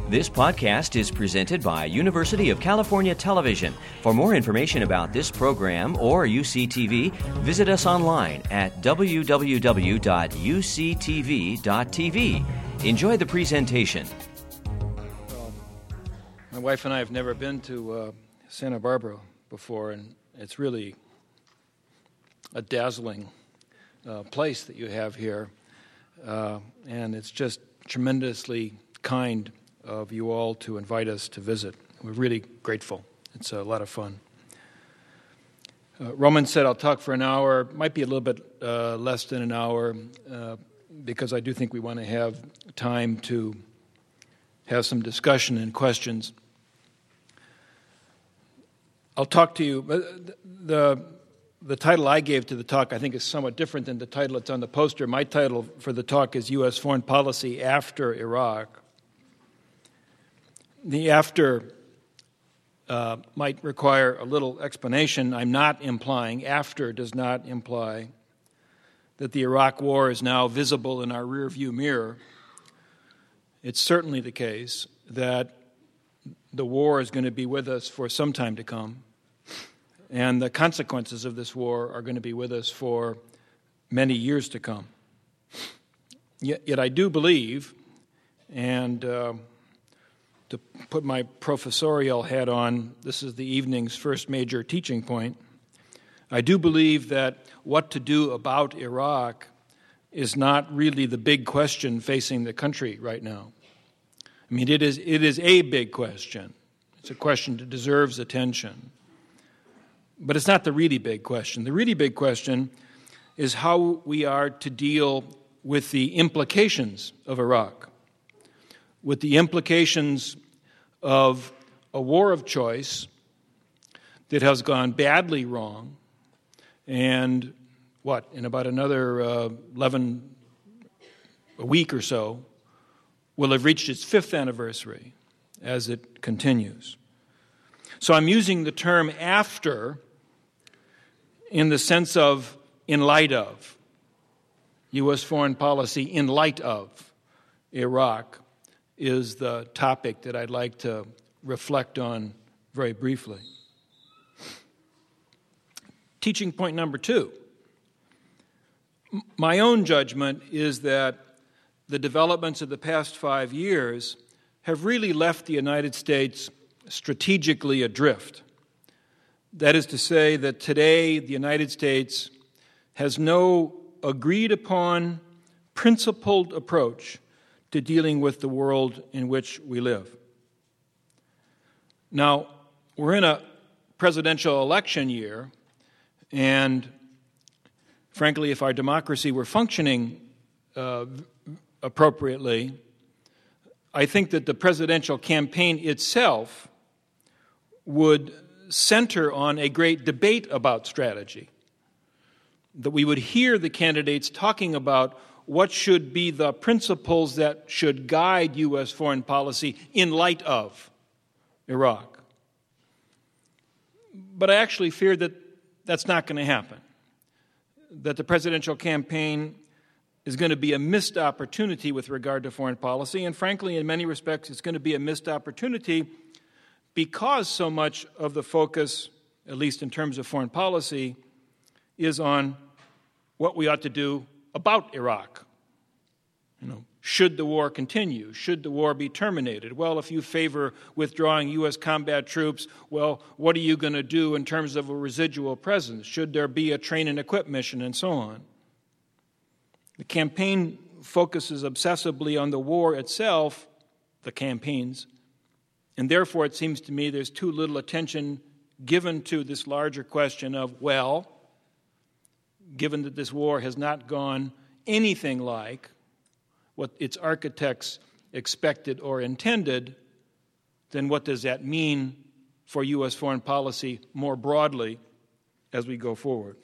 This podcast is presented by University of California Television. For more information about this program or UCTV, visit us online at www.uctv.tv. Enjoy the presentation. My wife and I have never been to Santa Barbara before, and it's really a dazzling place that you have here, and it's just tremendously kind of you all to invite us to visit. We're really grateful. It's a lot of fun. Roman said I'll talk for an hour, might be a little bit less than an hour, because I do think we want to have time to have some discussion and questions. I'll talk to you. The title I gave to the talk, I think, is somewhat different than the title that's on the poster. My title for the talk is U.S. Foreign Policy After Iraq. The after might require a little explanation. I'm not implying, after does not imply that the Iraq War is now visible in our rearview mirror. It's certainly the case that the war is going to be with us for some time to come, and the consequences of this war are going to be with us for many years to come. Yet I do believe, and to put my professorial hat on, this is the evening's first major teaching point. I do believe that what to do about Iraq is not really the big question facing the country right now. I mean, it is a big question. It's a question that deserves attention. But it's not the really big question. The really big question is how we are to deal with the implications of Iraq, with the implications of a war of choice that has gone badly wrong, and in about another a week or so, will have reached its 5th anniversary as it continues. So I'm using the term after in the sense of in light of, U.S. foreign policy in light of Iraq is the topic that I'd like to reflect on very briefly. Teaching point number 2. My own judgment is that the developments of the past 5 years have really left the United States strategically adrift. That is to say that today the United States has no agreed upon, principled approach to dealing with the world in which we live. Now, we're in a presidential election year, and frankly, if our democracy were functioning appropriately, I think that the presidential campaign itself would center on a great debate about strategy, that we would hear the candidates talking about what should be the principles that should guide U.S. foreign policy in light of Iraq. But I actually fear that that's not going to happen, that the presidential campaign is going to be a missed opportunity with regard to foreign policy, and frankly, in many respects, it's going to be a missed opportunity because so much of the focus, at least in terms of foreign policy, is on what we ought to do about Iraq. Should the war continue? Should the war be terminated? Well, if you favor withdrawing U.S. combat troops, well, what are you going to do in terms of a residual presence? Should there be a train and equip mission, and so on? The campaign focuses obsessively on the war itself, the campaigns, and therefore it seems to me there's too little attention given to this larger question of, well, given that this war has not gone anything like what its architects expected or intended, then what does that mean for U.S. foreign policy more broadly as we go forward?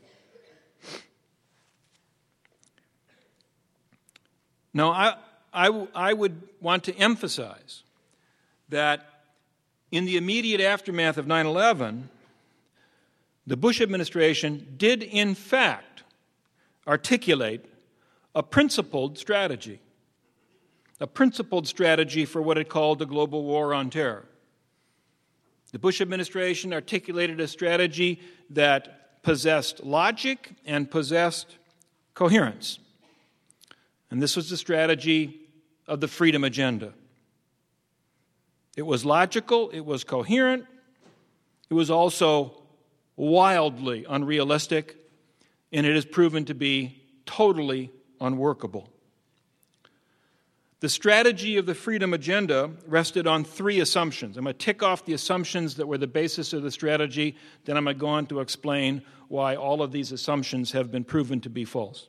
Now, I would want to emphasize that in the immediate aftermath of 9/11, the Bush administration did in fact articulate a principled strategy, a principled strategy for what it called the global war on terror. The Bush administration articulated a strategy that possessed logic and possessed coherence. And this was the strategy of the Freedom Agenda. It was logical, it was coherent, it was also wildly unrealistic, and it has proven to be totally unworkable. The strategy of the Freedom Agenda rested on three assumptions. I'm going to tick off the assumptions that were the basis of the strategy, then I'm going to go on to explain why all of these assumptions have been proven to be false.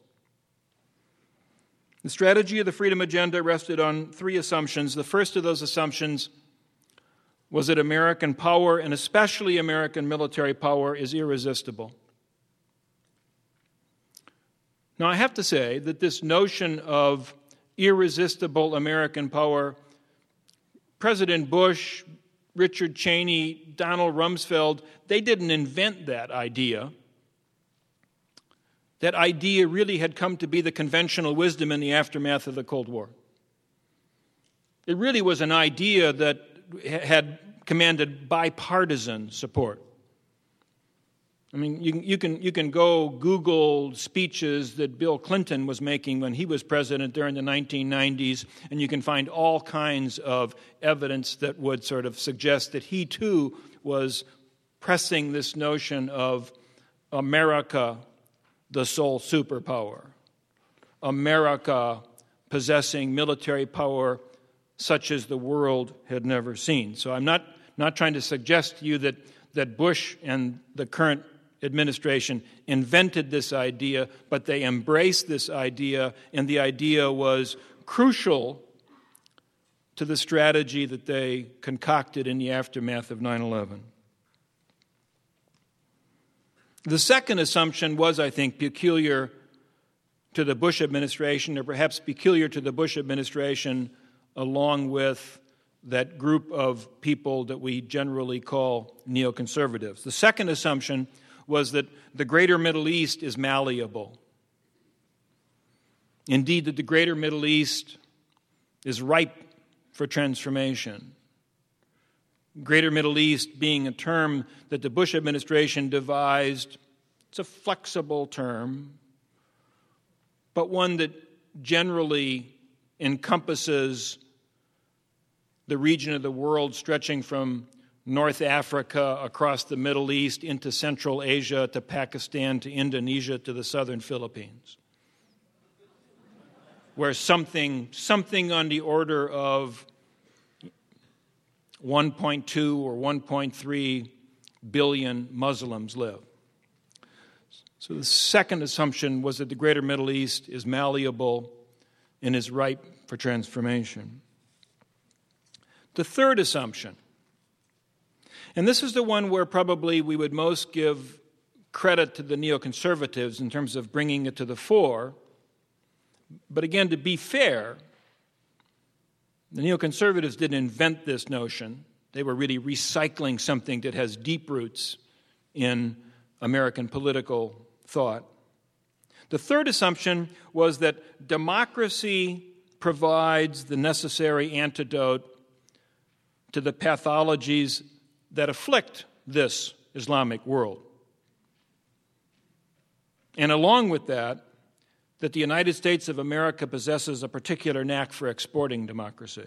The strategy of the Freedom Agenda rested on three assumptions. The first of those assumptions was that American power, and especially American military power, is irresistible. Now, I have to say that this notion of irresistible American power, President Bush, Richard Cheney, Donald Rumsfeld, they didn't invent that idea. That idea really had come to be the conventional wisdom in the aftermath of the Cold War. It really was an idea that had commanded bipartisan support. I mean, you can go Google speeches that Bill Clinton was making when he was president during the 1990s, and you can find all kinds of evidence that would sort of suggest that he too was pressing this notion of America, the sole superpower, America possessing military power such as the world had never seen. So I'm not trying to suggest to you that Bush and the current administration invented this idea, but they embraced this idea, and the idea was crucial to the strategy that they concocted in the aftermath of 9/11. The second assumption was, I think, peculiar to the Bush administration, or perhaps peculiar to the Bush administration along with that group of people that we generally call neoconservatives. The second assumption was that the greater Middle East is malleable. Indeed, that the greater Middle East is ripe for transformation. Greater Middle East being a term that the Bush administration devised. It's a flexible term, but one that generally encompasses the region of the world stretching from North Africa, across the Middle East, into Central Asia, to Pakistan, to Indonesia, to the southern Philippines, where something on the order of 1.2 or 1.3 billion Muslims live. So the second assumption was that the greater Middle East is malleable and is ripe for transformation. The third assumption, and this is the one where probably we would most give credit to the neoconservatives in terms of bringing it to the fore, but again, to be fair, the neoconservatives didn't invent this notion. They were really recycling something that has deep roots in American political thought. The third assumption was that democracy provides the necessary antidote to the pathologies that afflict this Islamic world. And along with that the United States of America possesses a particular knack for exporting democracy.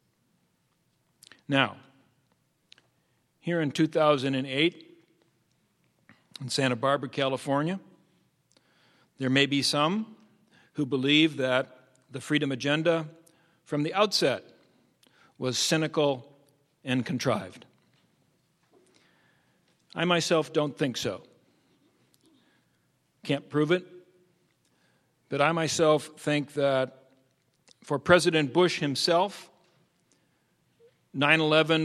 Now, here in 2008, in Santa Barbara, California, there may be some who believe that the Freedom Agenda from the outset was cynical and contrived. I myself don't think so. Can't prove it, but I myself think that for President Bush himself, 9/11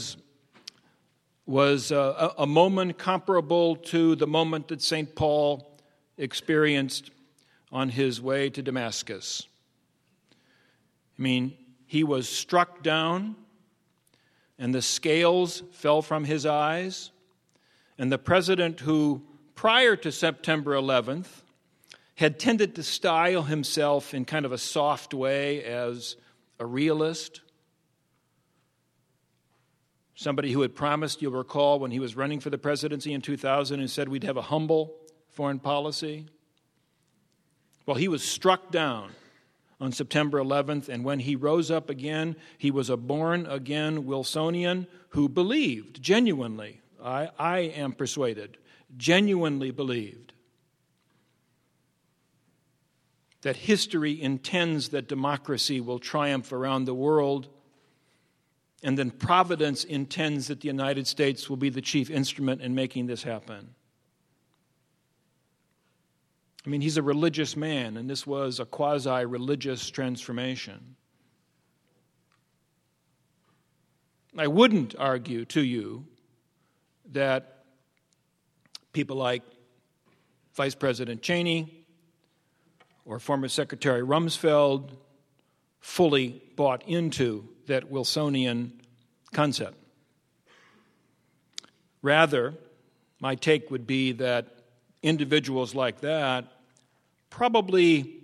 was a moment comparable to the moment that St. Paul experienced on his way to Damascus. I mean, he was struck down, and the scales fell from his eyes, and the president who, prior to September 11th, had tended to style himself in kind of a soft way as a realist, somebody who had promised, you'll recall, when he was running for the presidency in 2000 and said we'd have a humble foreign policy. Well, he was struck down on September 11th, and when he rose up again, he was a born-again Wilsonian who believed, genuinely, I am persuaded, genuinely believed that history intends that democracy will triumph around the world, and then Providence intends that the United States will be the chief instrument in making this happen. I mean, he's a religious man, and this was a quasi-religious transformation. I wouldn't argue to you that people like Vice President Cheney or former Secretary Rumsfeld fully bought into that Wilsonian concept. Rather, my take would be that individuals like that probably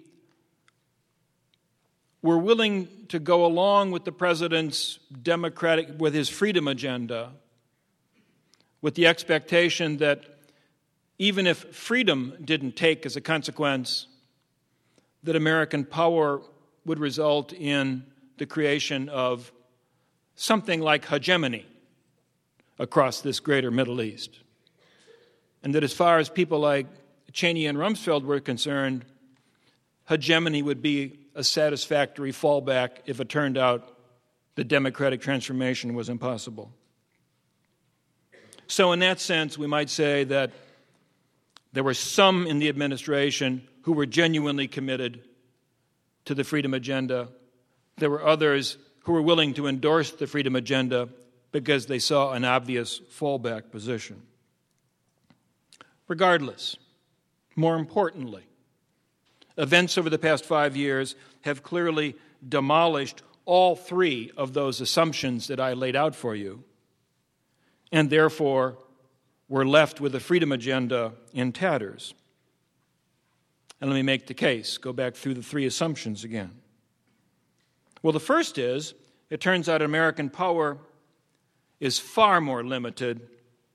were willing to go along with the president's with his freedom agenda, with the expectation that even if freedom didn't take as a consequence, that American power would result in the creation of something like hegemony across this greater Middle East. And that as far as people like Cheney and Rumsfeld were concerned, hegemony would be a satisfactory fallback if it turned out the democratic transformation was impossible. So in that sense, we might say that there were some in the administration who were genuinely committed to the freedom agenda. There were others who were willing to endorse the freedom agenda because they saw an obvious fallback position. Regardless, more importantly, events over the past 5 years have clearly demolished all three of those assumptions that I laid out for you, and therefore we're left with a freedom agenda in tatters. And let me make the case, go back through the three assumptions again. Well, the first is, it turns out American power is far more limited,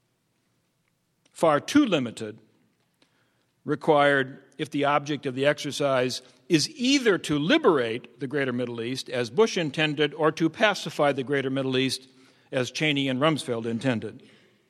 far too limited, required if the object of the exercise is either to liberate the greater Middle East, as Bush intended, or to pacify the greater Middle East, as Cheney and Rumsfeld intended.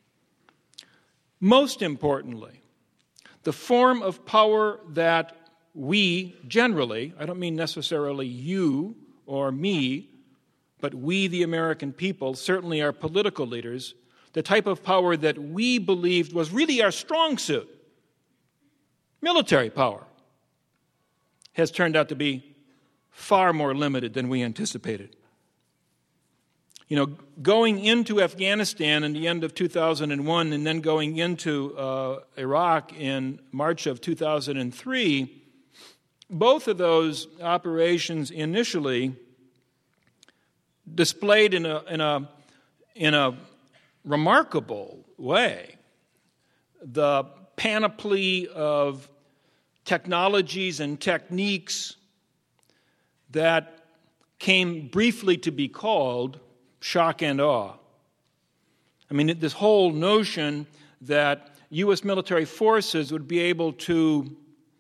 Most importantly, the form of power that we generally, I don't mean necessarily you or me, but we, the American people, certainly our political leaders, the type of power that we believed was really our strong suit, military power, has turned out to be far more limited than we anticipated. You know, going into Afghanistan in the end of 2001 and then going into Iraq in March of 2003, both of those operations initially displayed in a remarkable way the panoply of technologies and techniques that came briefly to be called shock and awe. I mean, this whole notion that U.S. military forces would be able to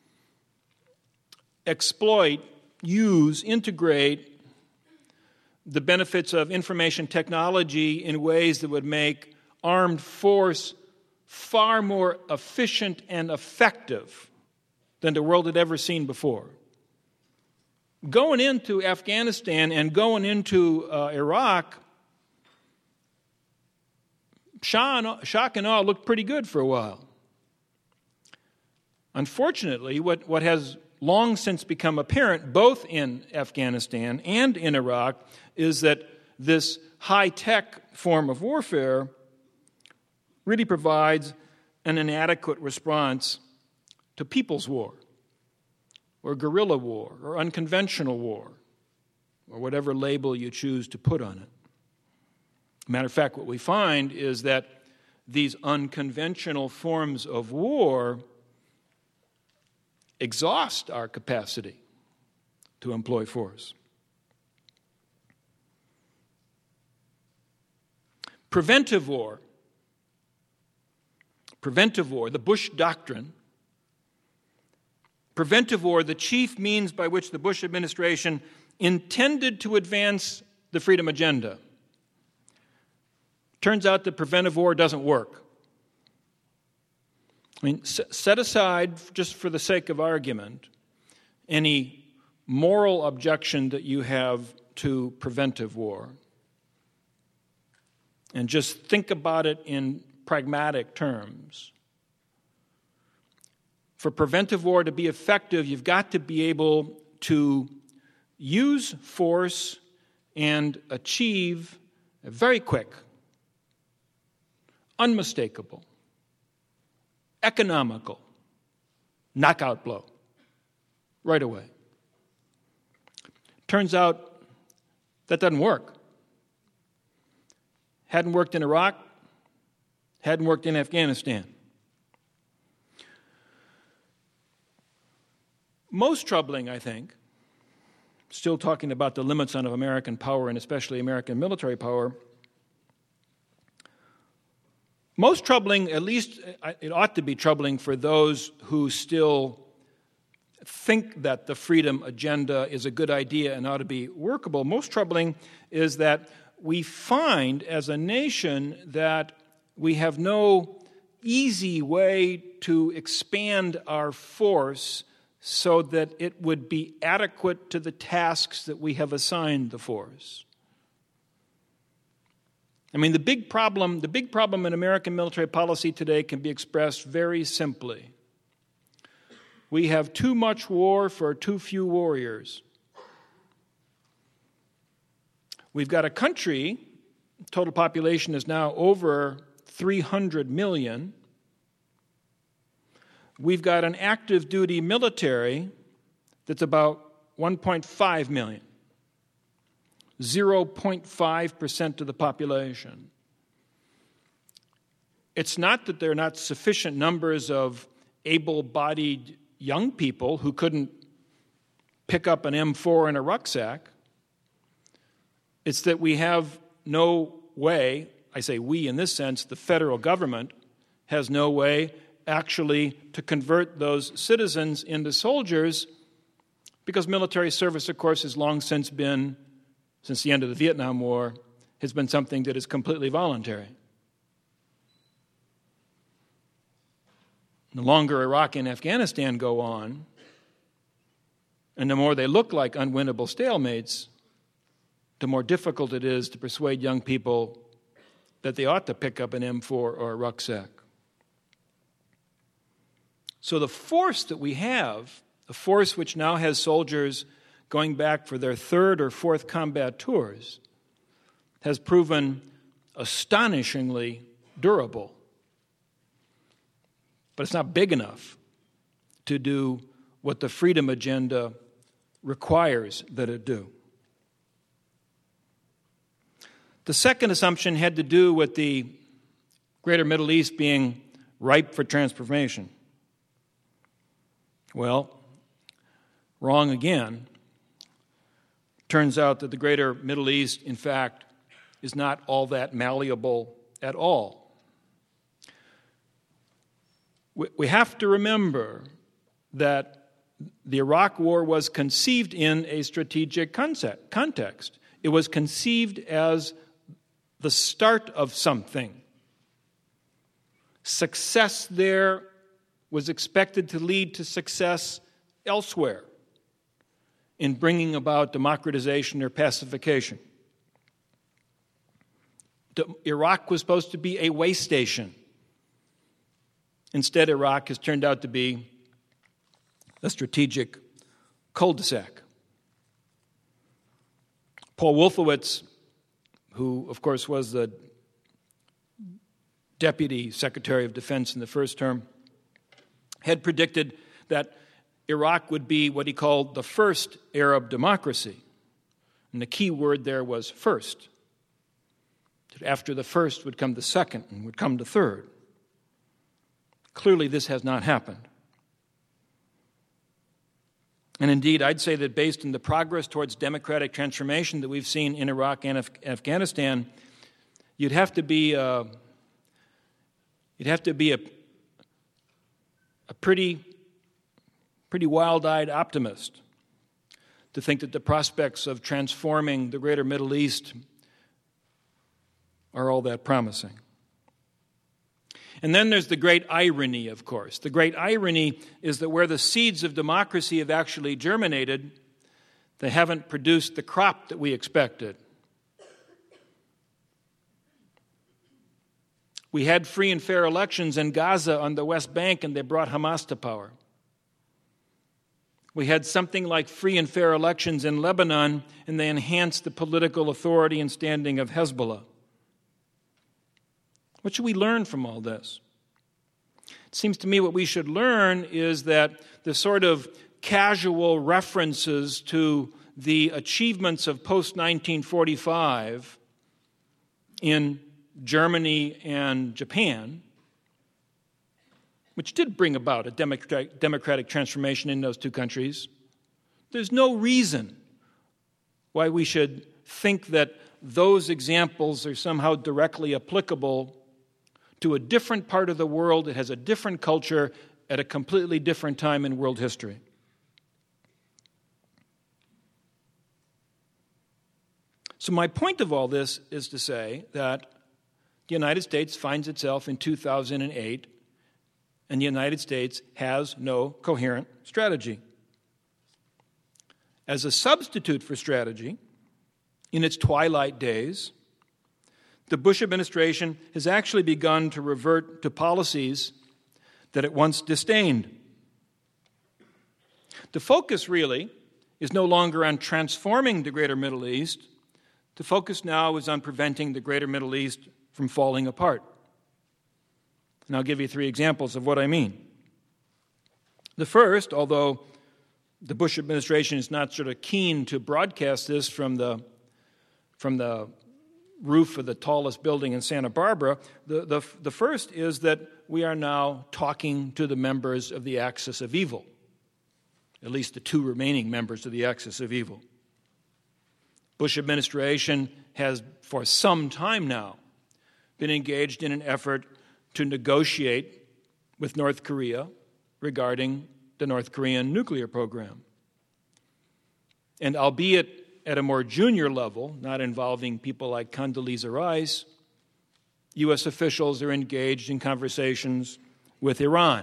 exploit, use, integrate the benefits of information technology in ways that would make armed force far more efficient and effective than the world had ever seen before. Going into Afghanistan and going into Iraq, shock and awe looked pretty good for a while. Unfortunately, what has long since become apparent, both in Afghanistan and in Iraq, is that this high-tech form of warfare really provides an inadequate response to people's war, or guerrilla war, or unconventional war, or whatever label you choose to put on it. Matter of fact, what we find is that these unconventional forms of war exhaust our capacity to employ force. Preventive war, the Bush Doctrine, preventive war, the chief means by which the Bush administration intended to advance the freedom agenda. Turns out that preventive war doesn't work. I mean, set aside, just for the sake of argument, any moral objection that you have to preventive war, and just think about it in pragmatic terms. For preventive war to be effective, you've got to be able to use force and achieve a very quick, unmistakable, economical knockout blow right away. Turns out that doesn't work. Hadn't worked in Iraq, hadn't worked in Afghanistan. Most troubling, I think, still talking about the limits on American power and especially American military power, most troubling, at least it ought to be troubling for those who still think that the freedom agenda is a good idea and ought to be workable, most troubling is that we find as a nation that we have no easy way to expand our force so that it would be adequate to the tasks that we have assigned the force. I mean, the big problem in American military policy today can be expressed very simply. We have too much war for too few warriors. We've got a country, total population is now over 300 million. We've got an active duty military that's about 1.5 million, 0.5% of the population. It's not that there are not sufficient numbers of able-bodied young people who couldn't pick up an M4 in a rucksack. It's that we have no way, I say we in this sense, the federal government has no way actually to convert those citizens into soldiers because military service, of course, has long since been, since the end of the Vietnam War, has been something that is completely voluntary. The longer Iraq and Afghanistan go on, and the more they look like unwinnable stalemates, the more difficult it is to persuade young people that they ought to pick up an M4 or a rucksack. So the force that we have, the force which now has soldiers going back for their third or fourth combat tours, has proven astonishingly durable. But it's not big enough to do what the freedom agenda requires that it do. The second assumption had to do with the greater Middle East being ripe for transformation. Well, wrong again. Turns out that the greater Middle East, in fact, is not all that malleable at all. We have to remember that the Iraq War was conceived in a strategic context. It was conceived as the start of something. Success there was expected to lead to success elsewhere in bringing about democratization or pacification. Iraq was supposed to be a way station. Instead, Iraq has turned out to be a strategic cul-de-sac. Paul Wolfowitz, who, of course, was the Deputy Secretary of Defense in the first term, had predicted that Iraq would be what he called the first Arab democracy. And the key word there was first. That after the first would come the second and would come the third. Clearly, this has not happened. And indeed, I'd say that based on the progress towards democratic transformation that we've seen in Iraq and Afghanistan, You'd have to be a pretty wild-eyed optimist to think that the prospects of transforming the greater Middle East are all that promising. And then there's the great irony, of course. The great irony is that where the seeds of democracy have actually germinated, they haven't produced the crop that we expected. We had free and fair elections in Gaza on the West Bank, and they brought Hamas to power. We had something like free and fair elections in Lebanon, and they enhanced the political authority and standing of Hezbollah. What should we learn from all this? It seems to me what we should learn is that the sort of casual references to the achievements of post-1945 in Germany and Japan, which did bring about a democratic transformation in those two countries, there's no reason why we should think that those examples are somehow directly applicable to a different part of the world that has a different culture at a completely different time in world history. So my point of all this is to say that the United States finds itself in 2008, and the United States has no coherent strategy. As a substitute for strategy, in its twilight days, the Bush administration has actually begun to revert to policies that it once disdained. The focus really is no longer on transforming the greater Middle East. The focus now is on preventing the greater Middle East from falling apart. And I'll give you 3 examples of what I mean. The first, although the Bush administration is not sort of keen to broadcast this from the roof of the tallest building in Santa Barbara, the first is that we are now talking to the members of the Axis of Evil, at least the 2 remaining members of the Axis of Evil. Bush administration has, for some time now, been engaged in an effort to negotiate with North Korea regarding the North Korean nuclear program. And albeit at a more junior level, not involving people like Condoleezza Rice, U.S. officials are engaged in conversations with Iran.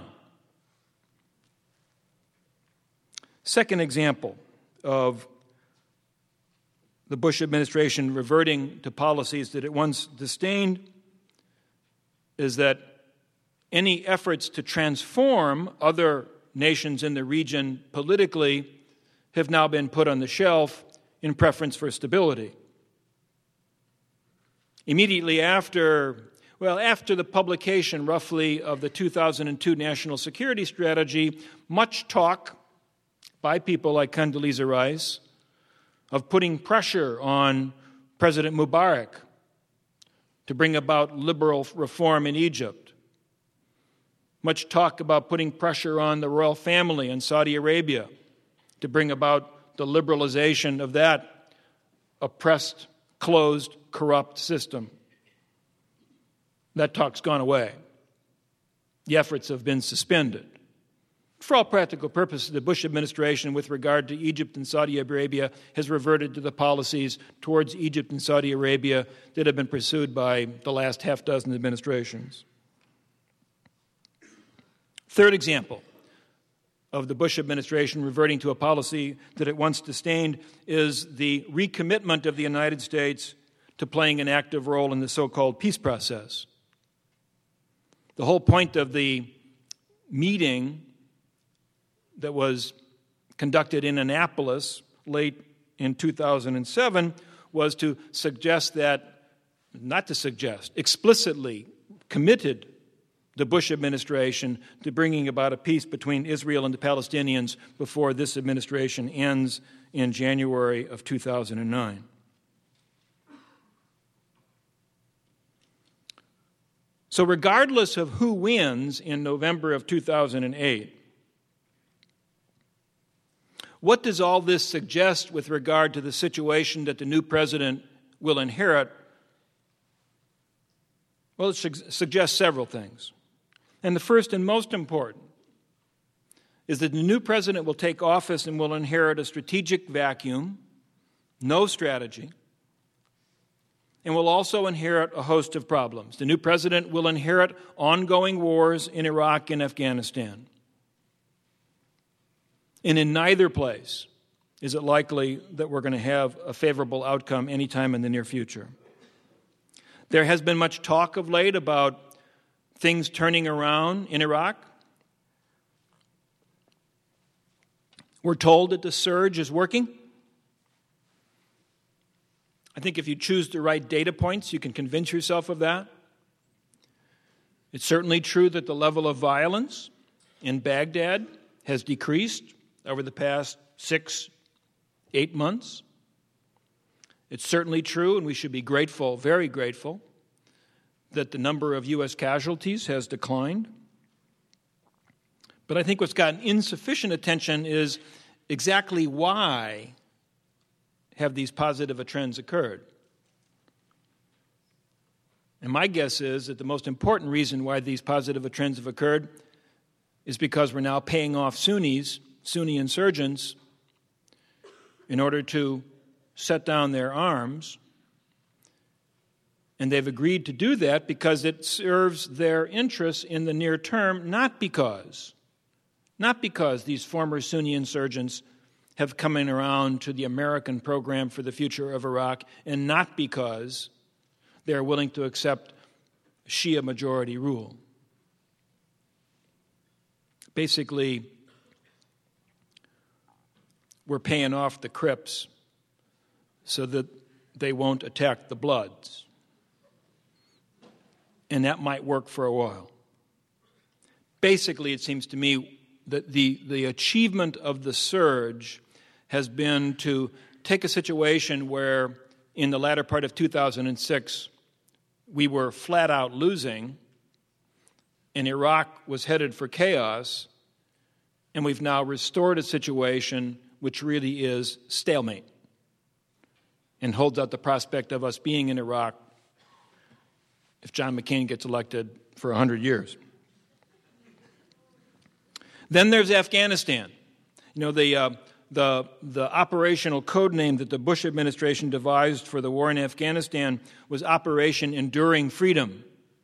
Second example of the Bush administration reverting to policies that it once disdained is that any efforts to transform other nations in the region politically have now been put on the shelf in preference for stability. Immediately after the publication, roughly, of the 2002 National Security Strategy, much talk by people like Condoleezza Rice of putting pressure on President Mubarak to bring about liberal reform in Egypt. Much talk about putting pressure on the royal family in Saudi Arabia to bring about the liberalization of that oppressed, closed, corrupt system. That talk's gone away. The efforts have been suspended. For all practical purposes, the Bush administration, with regard to Egypt and Saudi Arabia, has reverted to the policies towards Egypt and Saudi Arabia that have been pursued by the last half-dozen administrations. Third example of the Bush administration reverting to a policy that it once disdained is the recommitment of the United States to playing an active role in the so-called peace process. The whole point of the meeting that was conducted in Annapolis late in 2007 was to explicitly committed the Bush administration to bringing about a peace between Israel and the Palestinians before this administration ends in January of 2009. So regardless of who wins in November of 2008, what does all this suggest with regard to the situation that the new president will inherit Well, it suggests several things. And the first and most important is that the new president will take office and will inherit a strategic vacuum, no strategy, and will also inherit a host of problems. The new president will inherit ongoing wars in Iraq and Afghanistan. And in neither place is it likely that we're going to have a favorable outcome anytime in the near future. There has been much talk of late about things turning around in Iraq. We're told that the surge is working. I think if you choose the right data points, you can convince yourself of that. It's certainly true that the level of violence in Baghdad has decreased over the past 6-8 months. It's certainly true, and we should be grateful, very grateful, that the number of U.S. casualties has declined. But I think what's gotten insufficient attention is exactly why have these positive trends occurred. And my guess is that the most important reason why these positive trends have occurred is because we're now paying off Sunni insurgents in order to set down their arms. And they've agreed to do that because it serves their interests in the near term, not because these former Sunni insurgents have come in around to the American program for the future of Iraq, and not because they're willing to accept Shia majority rule. Basically, we're paying off the Crips so that they won't attack the Bloods. And that might work for a while. Basically, it seems to me that the achievement of the surge has been to take a situation where in the latter part of 2006 we were flat out losing and Iraq was headed for chaos, and we've now restored a situation which really is stalemate and holds out the prospect of us being in Iraq if John McCain gets elected for 100 years. Then there's Afghanistan. You know, the operational code name that the Bush administration devised for the war in Afghanistan was Operation Enduring Freedom.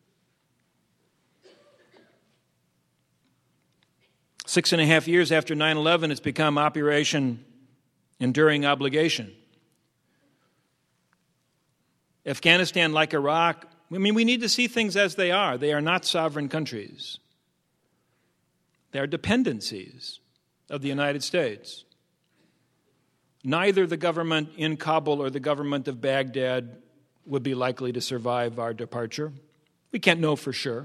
6.5 years after 9/11, it's become Operation Enduring Obligation. Afghanistan, like Iraq, I mean, we need to see things as they are. They are not sovereign countries. They are dependencies of the United States. Neither the government in Kabul or the government of Baghdad would be likely to survive our departure. We can't know for sure.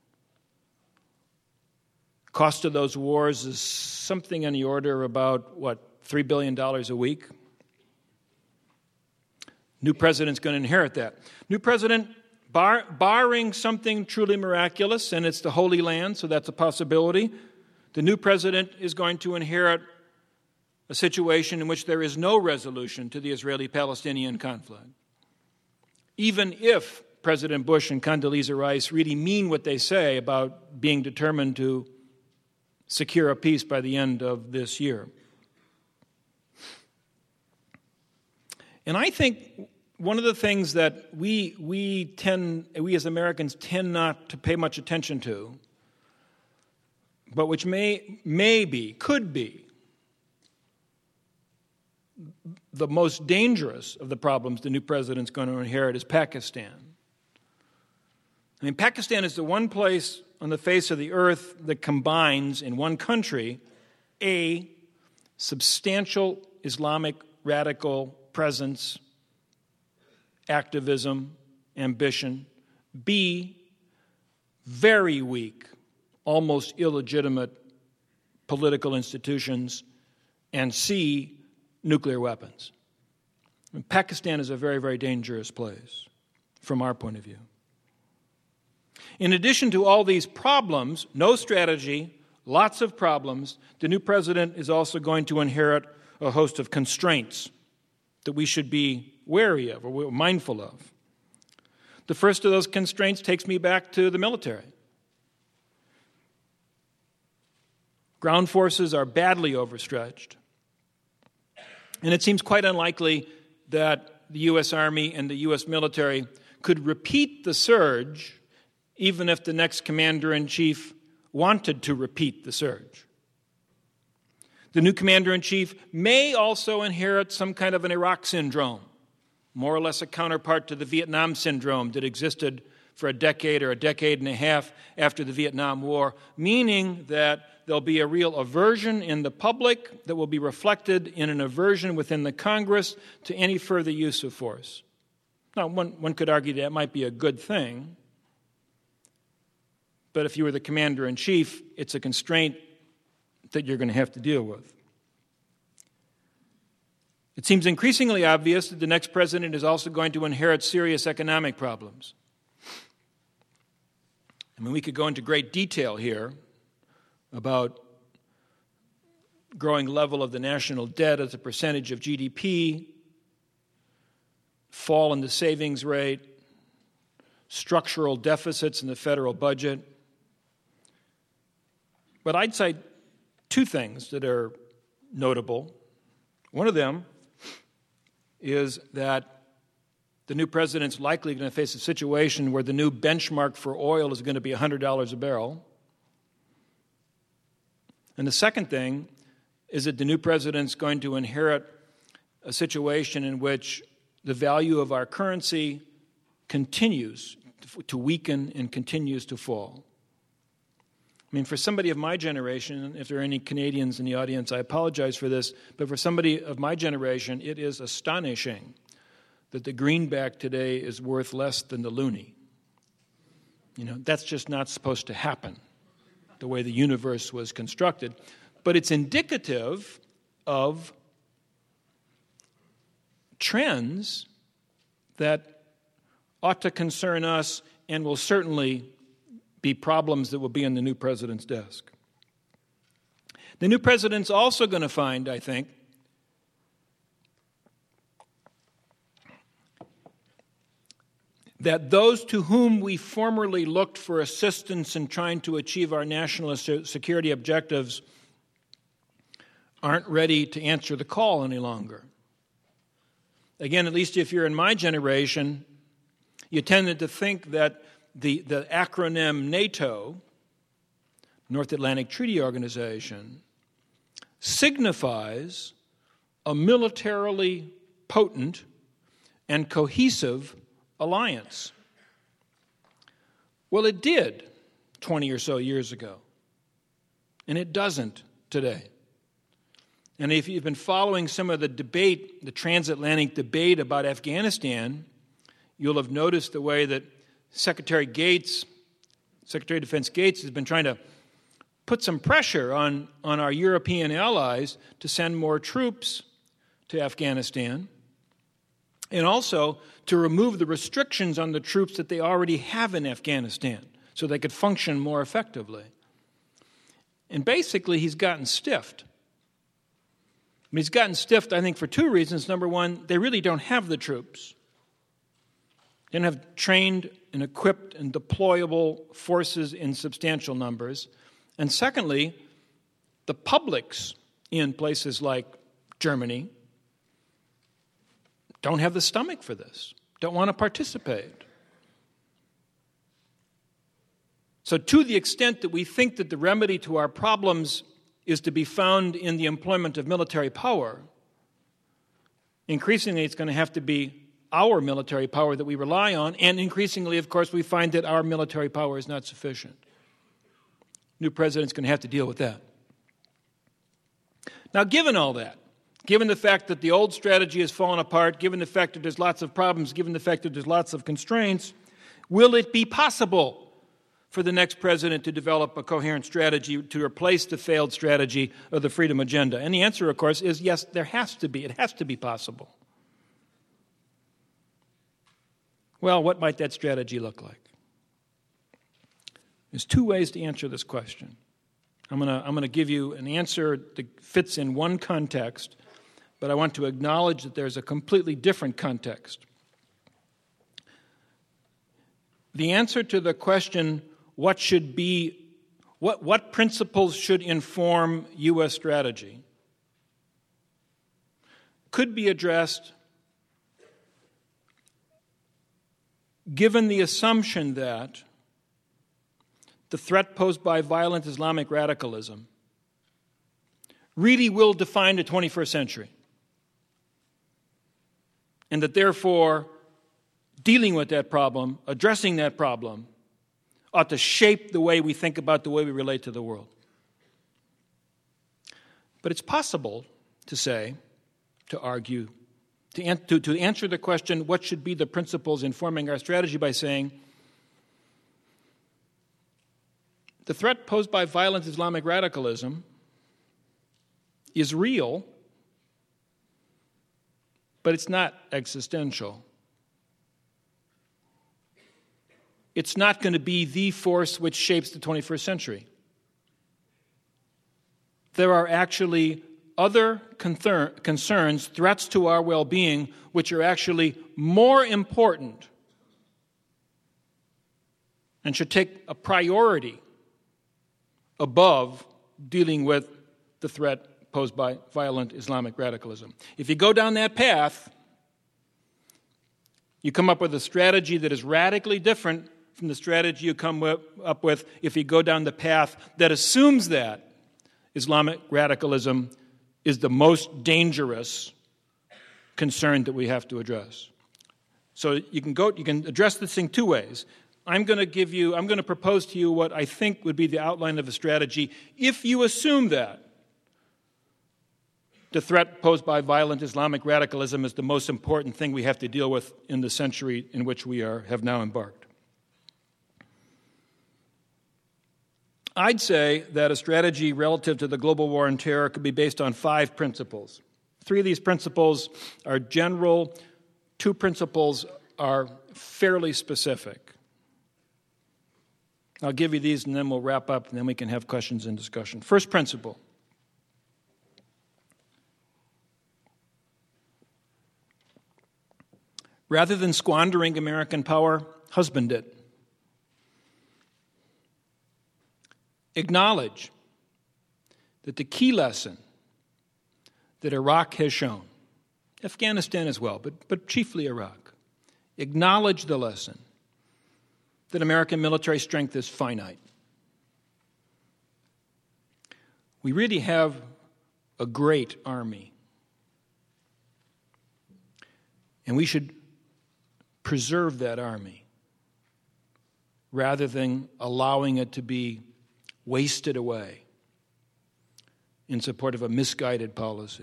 Cost of those wars is something on the order of about, $3 billion a week? New president's going to inherit that. New president, barring something truly miraculous, and it's the Holy Land, so that's a possibility, the new president is going to inherit a situation in which there is no resolution to the Israeli-Palestinian conflict. Even if President Bush and Condoleezza Rice really mean what they say about being determined to secure a peace by the end of this year. And I think one of the things that we as Americans tend not to pay much attention to, but which could be the most dangerous of the problems the new president's going to inherit is Pakistan. I mean, Pakistan is the one place on the face of the earth that combines in one country a substantial Islamic radical presence, activism, ambition, B, very weak, almost illegitimate political institutions, and C, nuclear weapons. And Pakistan is a very, very dangerous place from our point of view. In addition to all these problems, no strategy, lots of problems, the new president is also going to inherit a host of constraints that we should be wary of or mindful of. The first of those constraints takes me back to the military. Ground forces are badly overstretched. And it seems quite unlikely that the U.S. Army and the U.S. military could repeat the surge even if the next commander-in-chief wanted to repeat the surge. The new commander-in-chief may also inherit some kind of an Iraq syndrome, more or less a counterpart to the Vietnam syndrome that existed for a decade or a decade and a half after the Vietnam War, meaning that there'll be a real aversion in the public that will be reflected in an aversion within the Congress to any further use of force. Now, one could argue that might be a good thing, but if you were the commander-in-chief, it's a constraint that you're going to have to deal with. It seems increasingly obvious that the next president is also going to inherit serious economic problems. I mean, we could go into great detail here about growing level of the national debt as a percentage of GDP, fall in the savings rate, structural deficits in the federal budget. But I'd cite two things that are notable. One of them is that the new president's likely going to face a situation where the new benchmark for oil is going to be $100 a barrel. And the second thing is that the new president's going to inherit a situation in which the value of our currency continues to weaken and continues to fall. I mean, for somebody of my generation, if there are any Canadians in the audience, I apologize for this, but for somebody of my generation, it is astonishing that the greenback today is worth less than the loonie. You know, that's just not supposed to happen, the way the universe was constructed. But it's indicative of trends that ought to concern us and will certainly be problems that will be on the new president's desk. The new president's also going to find, I think, that those to whom we formerly looked for assistance in trying to achieve our national security objectives aren't ready to answer the call any longer. Again, at least if you're in my generation, you tended to think that the acronym NATO, North Atlantic Treaty Organization, signifies a militarily potent and cohesive alliance. Well, it did 20 or so years ago, and it doesn't today. And if you've been following some of the debate, the transatlantic debate about Afghanistan, you'll have noticed the way that Secretary of Defense Gates has been trying to put some pressure on our European allies to send more troops to Afghanistan, and also to remove the restrictions on the troops that they already have in Afghanistan so they could function more effectively. And basically, he's gotten stiffed. I mean, he's gotten stiffed, I think, for two reasons. Number one, they really don't have the troops. They don't have trained and equipped and deployable forces in substantial numbers. And secondly, the publics in places like Germany don't have the stomach for this, don't want to participate. So to the extent that we think that the remedy to our problems is to be found in the employment of military power, increasingly it's going to have to be our military power that we rely on, and increasingly, of course, we find that our military power is not sufficient. New president's going to have to deal with that. Now, given all that, given the fact that the old strategy has fallen apart, given the fact that there's lots of problems, given the fact that there's lots of constraints, will it be possible for the next president to develop a coherent strategy to replace the failed strategy of the Freedom Agenda? And the answer, of course, is yes, there has to be. It has to be possible. Well, what might that strategy look like? There's two ways to answer this question. I'm going to give you an answer that fits in one context, but I want to acknowledge that there's a completely different context. the answer to the question, what principles should inform U.S. strategy, could be addressed given the assumption that the threat posed by violent Islamic radicalism really will define the 21st century, and that therefore dealing with that problem, addressing that problem, ought to shape the way we think about the way we relate to the world. But it's possible to say, to argue, to answer the question, what should be the principles informing our strategy, by saying, the threat posed by violent Islamic radicalism is real, but it's not existential. It's not going to be the force which shapes the 21st century. There are actually other concerns, threats to our well-being, which are actually more important and should take a priority above dealing with the threat posed by violent Islamic radicalism. If you go down that path, you come up with a strategy that is radically different from the strategy you come up with if you go down the path that assumes that Islamic radicalism is the most dangerous concern that we have to address. So you can address this thing two ways. I'm going to propose to you what I think would be the outline of a strategy if you assume that the threat posed by violent Islamic radicalism is the most important thing we have to deal with in the century in which we have now embarked. I'd say that a strategy relative to the global war on terror could be based on 5 principles. 3 of these principles are general. 2 principles are fairly specific. I'll give you these and then we'll wrap up and then we can have questions and discussion. First principle. Rather than squandering American power, husband it. Acknowledge that the key lesson that Iraq has shown, Afghanistan as well, but chiefly Iraq, acknowledge the lesson that American military strength is finite. We really have a great army, and we should preserve that army rather than allowing it to be wasted away in support of a misguided policy.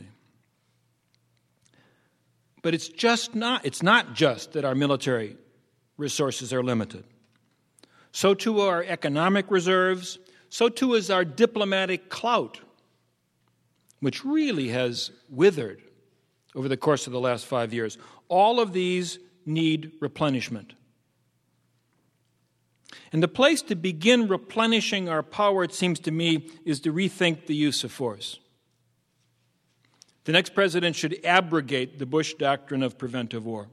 But it's not just that our military resources are limited. So too are our economic reserves, so too is our diplomatic clout, which really has withered over the course of the last 5 years. All of these need replenishment. And the place to begin replenishing our power, it seems to me, is to rethink the use of force. The next president should abrogate the Bush doctrine of preventive war.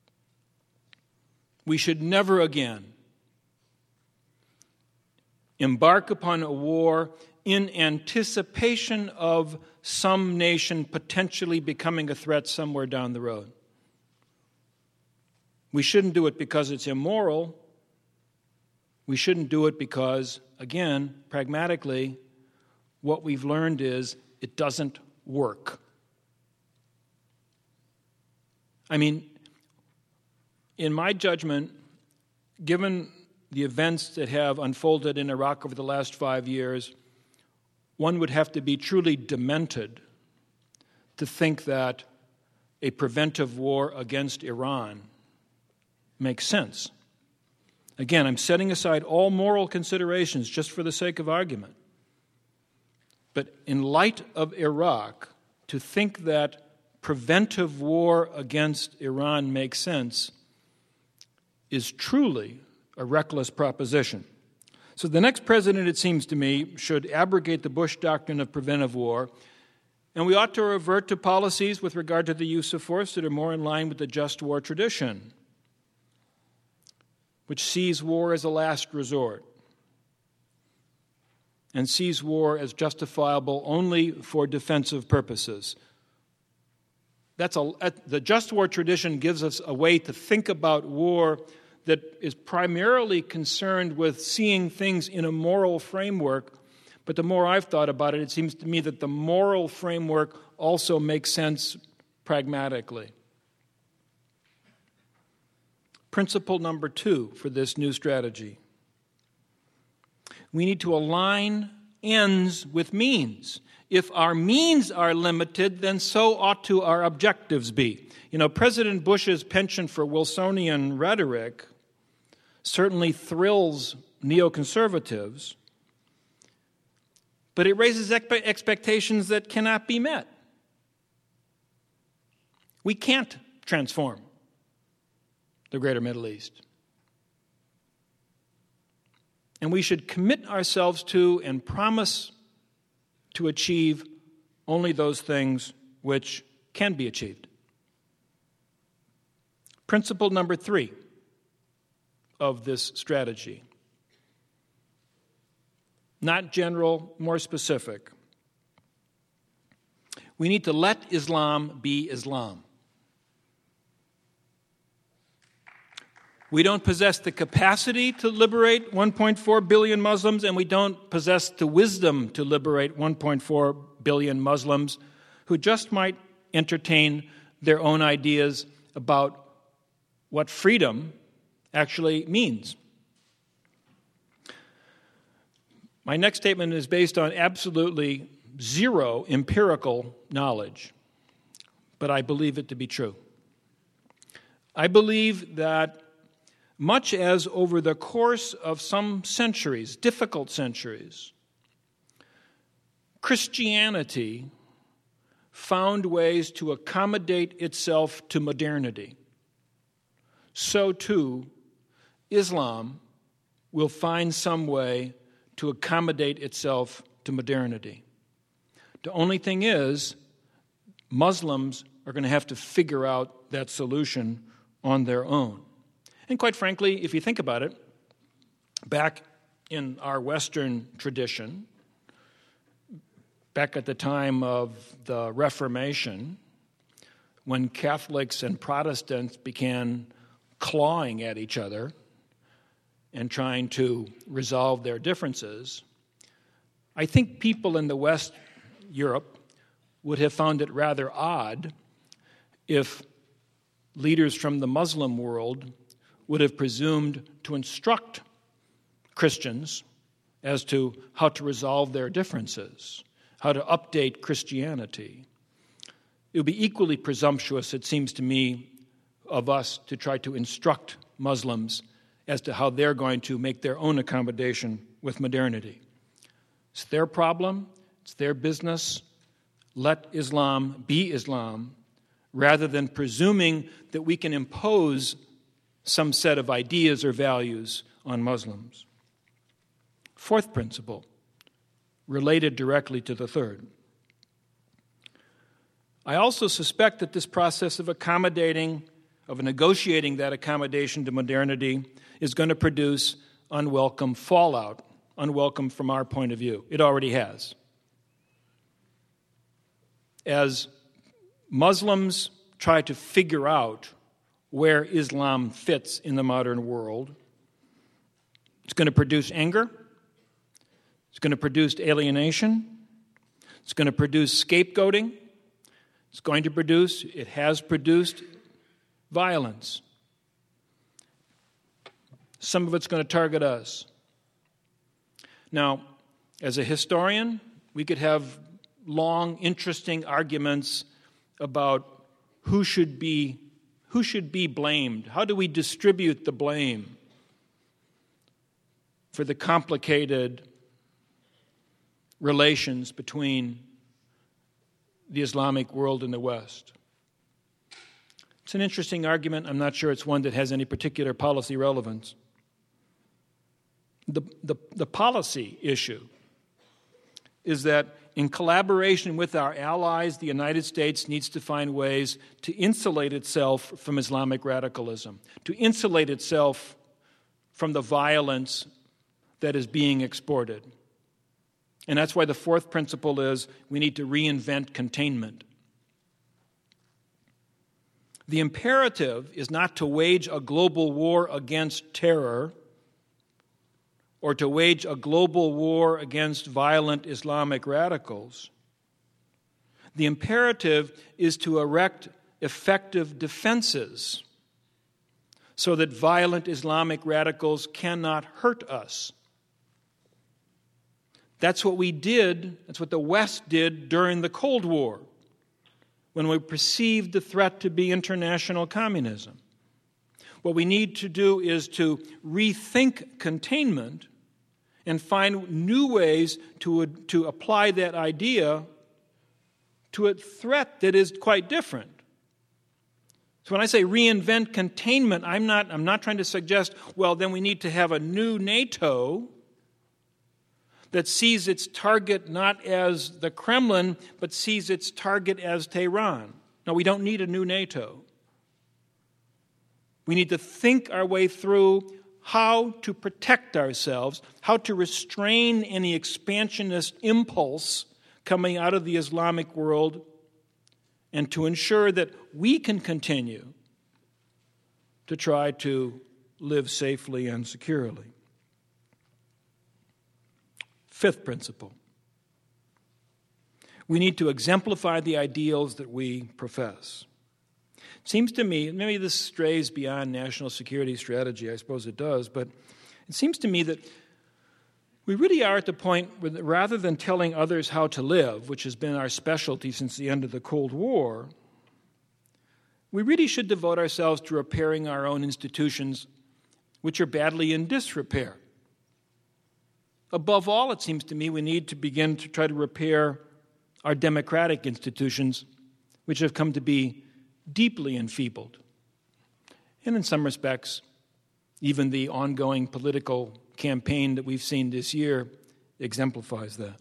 We should never again embark upon a war in anticipation of some nation potentially becoming a threat somewhere down the road. We shouldn't do it because it's immoral. We shouldn't do it because, again, pragmatically, what we've learned is it doesn't work. I mean, in my judgment, given the events that have unfolded in Iraq over the last 5 years, one would have to be truly demented to think that a preventive war against Iran makes sense. Again, I'm setting aside all moral considerations just for the sake of argument. But in light of Iraq, to think that preventive war against Iran makes sense is truly a reckless proposition. So the next president, it seems to me, should abrogate the Bush doctrine of preventive war, and we ought to revert to policies with regard to the use of force that are more in line with the just war tradition. which sees war as a last resort and sees war as justifiable only for defensive purposes. The just war tradition gives us a way to think about war that is primarily concerned with seeing things in a moral framework. But the more I've thought about it, it seems to me that the moral framework also makes sense pragmatically. Principle number 2 for this new strategy. We need to align ends with means. If our means are limited, then so ought to our objectives be. President Bush's penchant for Wilsonian rhetoric certainly thrills neoconservatives, but it raises expectations that cannot be met. We can't transform the greater Middle East. And we should commit ourselves to and promise to achieve only those things which can be achieved. Principle number 3 of this strategy. Not general, more specific. We need to let Islam be Islam. We don't possess the capacity to liberate 1.4 billion Muslims, and we don't possess the wisdom to liberate 1.4 billion Muslims who just might entertain their own ideas about what freedom actually means. My next statement is based on absolutely zero empirical knowledge, but I believe it to be true. I believe that much as over the course of some centuries, difficult centuries, Christianity found ways to accommodate itself to modernity, so too Islam will find some way to accommodate itself to modernity. The only thing is, Muslims are going to have to figure out that solution on their own. And quite frankly, if you think about it, back in our Western tradition, back at the time of the Reformation, when Catholics and Protestants began clawing at each other and trying to resolve their differences, I think people in the West, Europe, would have found it rather odd if leaders from the Muslim world would have presumed to instruct Christians as to how to resolve their differences, how to update Christianity. It would be equally presumptuous, it seems to me, of us to try to instruct Muslims as to how they're going to make their own accommodation with modernity. It's their problem, it's their business. Let Islam be Islam, rather than presuming that we can impose some set of ideas or values on Muslims. Fourth principle, related directly to the third. I also suspect that this process of negotiating that accommodation to modernity is going to produce unwelcome fallout, unwelcome from our point of view. It already has. As Muslims try to figure out where Islam fits in the modern world, it's going to produce anger, it's going to produce alienation, it's going to produce scapegoating, it has produced violence. Some of it's going to target us. Now, as a historian, we could have long, interesting arguments about who should be blamed. How do we distribute the blame for the complicated relations between the Islamic world and the West? It's an interesting argument. I'm not sure it's one that has any particular policy relevance. The policy issue is that in collaboration with our allies, the United States needs to find ways to insulate itself from Islamic radicalism, to insulate itself from the violence that is being exported. And that's why the fourth principle is we need to reinvent containment. The imperative is not to wage a global war against terror or to wage a global war against violent Islamic radicals. The imperative is to erect effective defenses so that violent Islamic radicals cannot hurt us. That's what we did, that's what the West did during the Cold War, when we perceived the threat to be international communism. What we need to do is to rethink containment and find new ways to apply that idea to a threat that is quite different. So when I say reinvent containment, I'm not trying to suggest, well, then we need to have a new NATO that sees its target not as the Kremlin, but sees its target as Tehran. No, we don't need a new NATO. We need to think our way through how to protect ourselves, how to restrain any expansionist impulse coming out of the Islamic world, and to ensure that we can continue to try to live safely and securely. Fifth principle. We need to exemplify the ideals that we profess. It seems to me, maybe this strays beyond national security strategy, I suppose it does, but it seems to me that we really are at the point where rather than telling others how to live, which has been our specialty since the end of the Cold War, we really should devote ourselves to repairing our own institutions, which are badly in disrepair. Above all, it seems to me, we need to begin to try to repair our democratic institutions, which have come to be deeply enfeebled. And in some respects, even the ongoing political campaign that we've seen this year exemplifies that.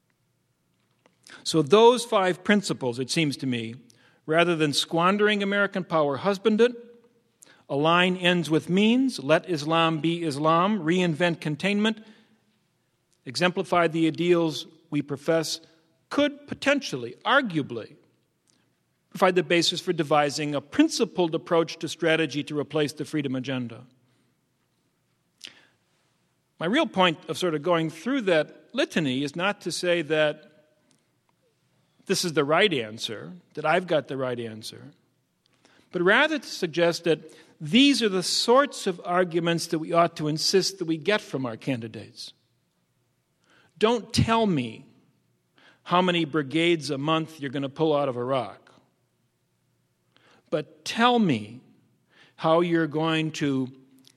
So those 5 principles, it seems to me, rather than squandering American power, husband it, align ends with means, let Islam be Islam, reinvent containment, exemplify the ideals we profess, could potentially, arguably, provide the basis for devising a principled approach to strategy to replace the freedom agenda. My real point of sort of going through that litany is not to say that this is the right answer, that I've got the right answer, but rather to suggest that these are the sorts of arguments that we ought to insist that we get from our candidates. Don't tell me how many brigades a month you're going to pull out of Iraq, but tell me how you're going to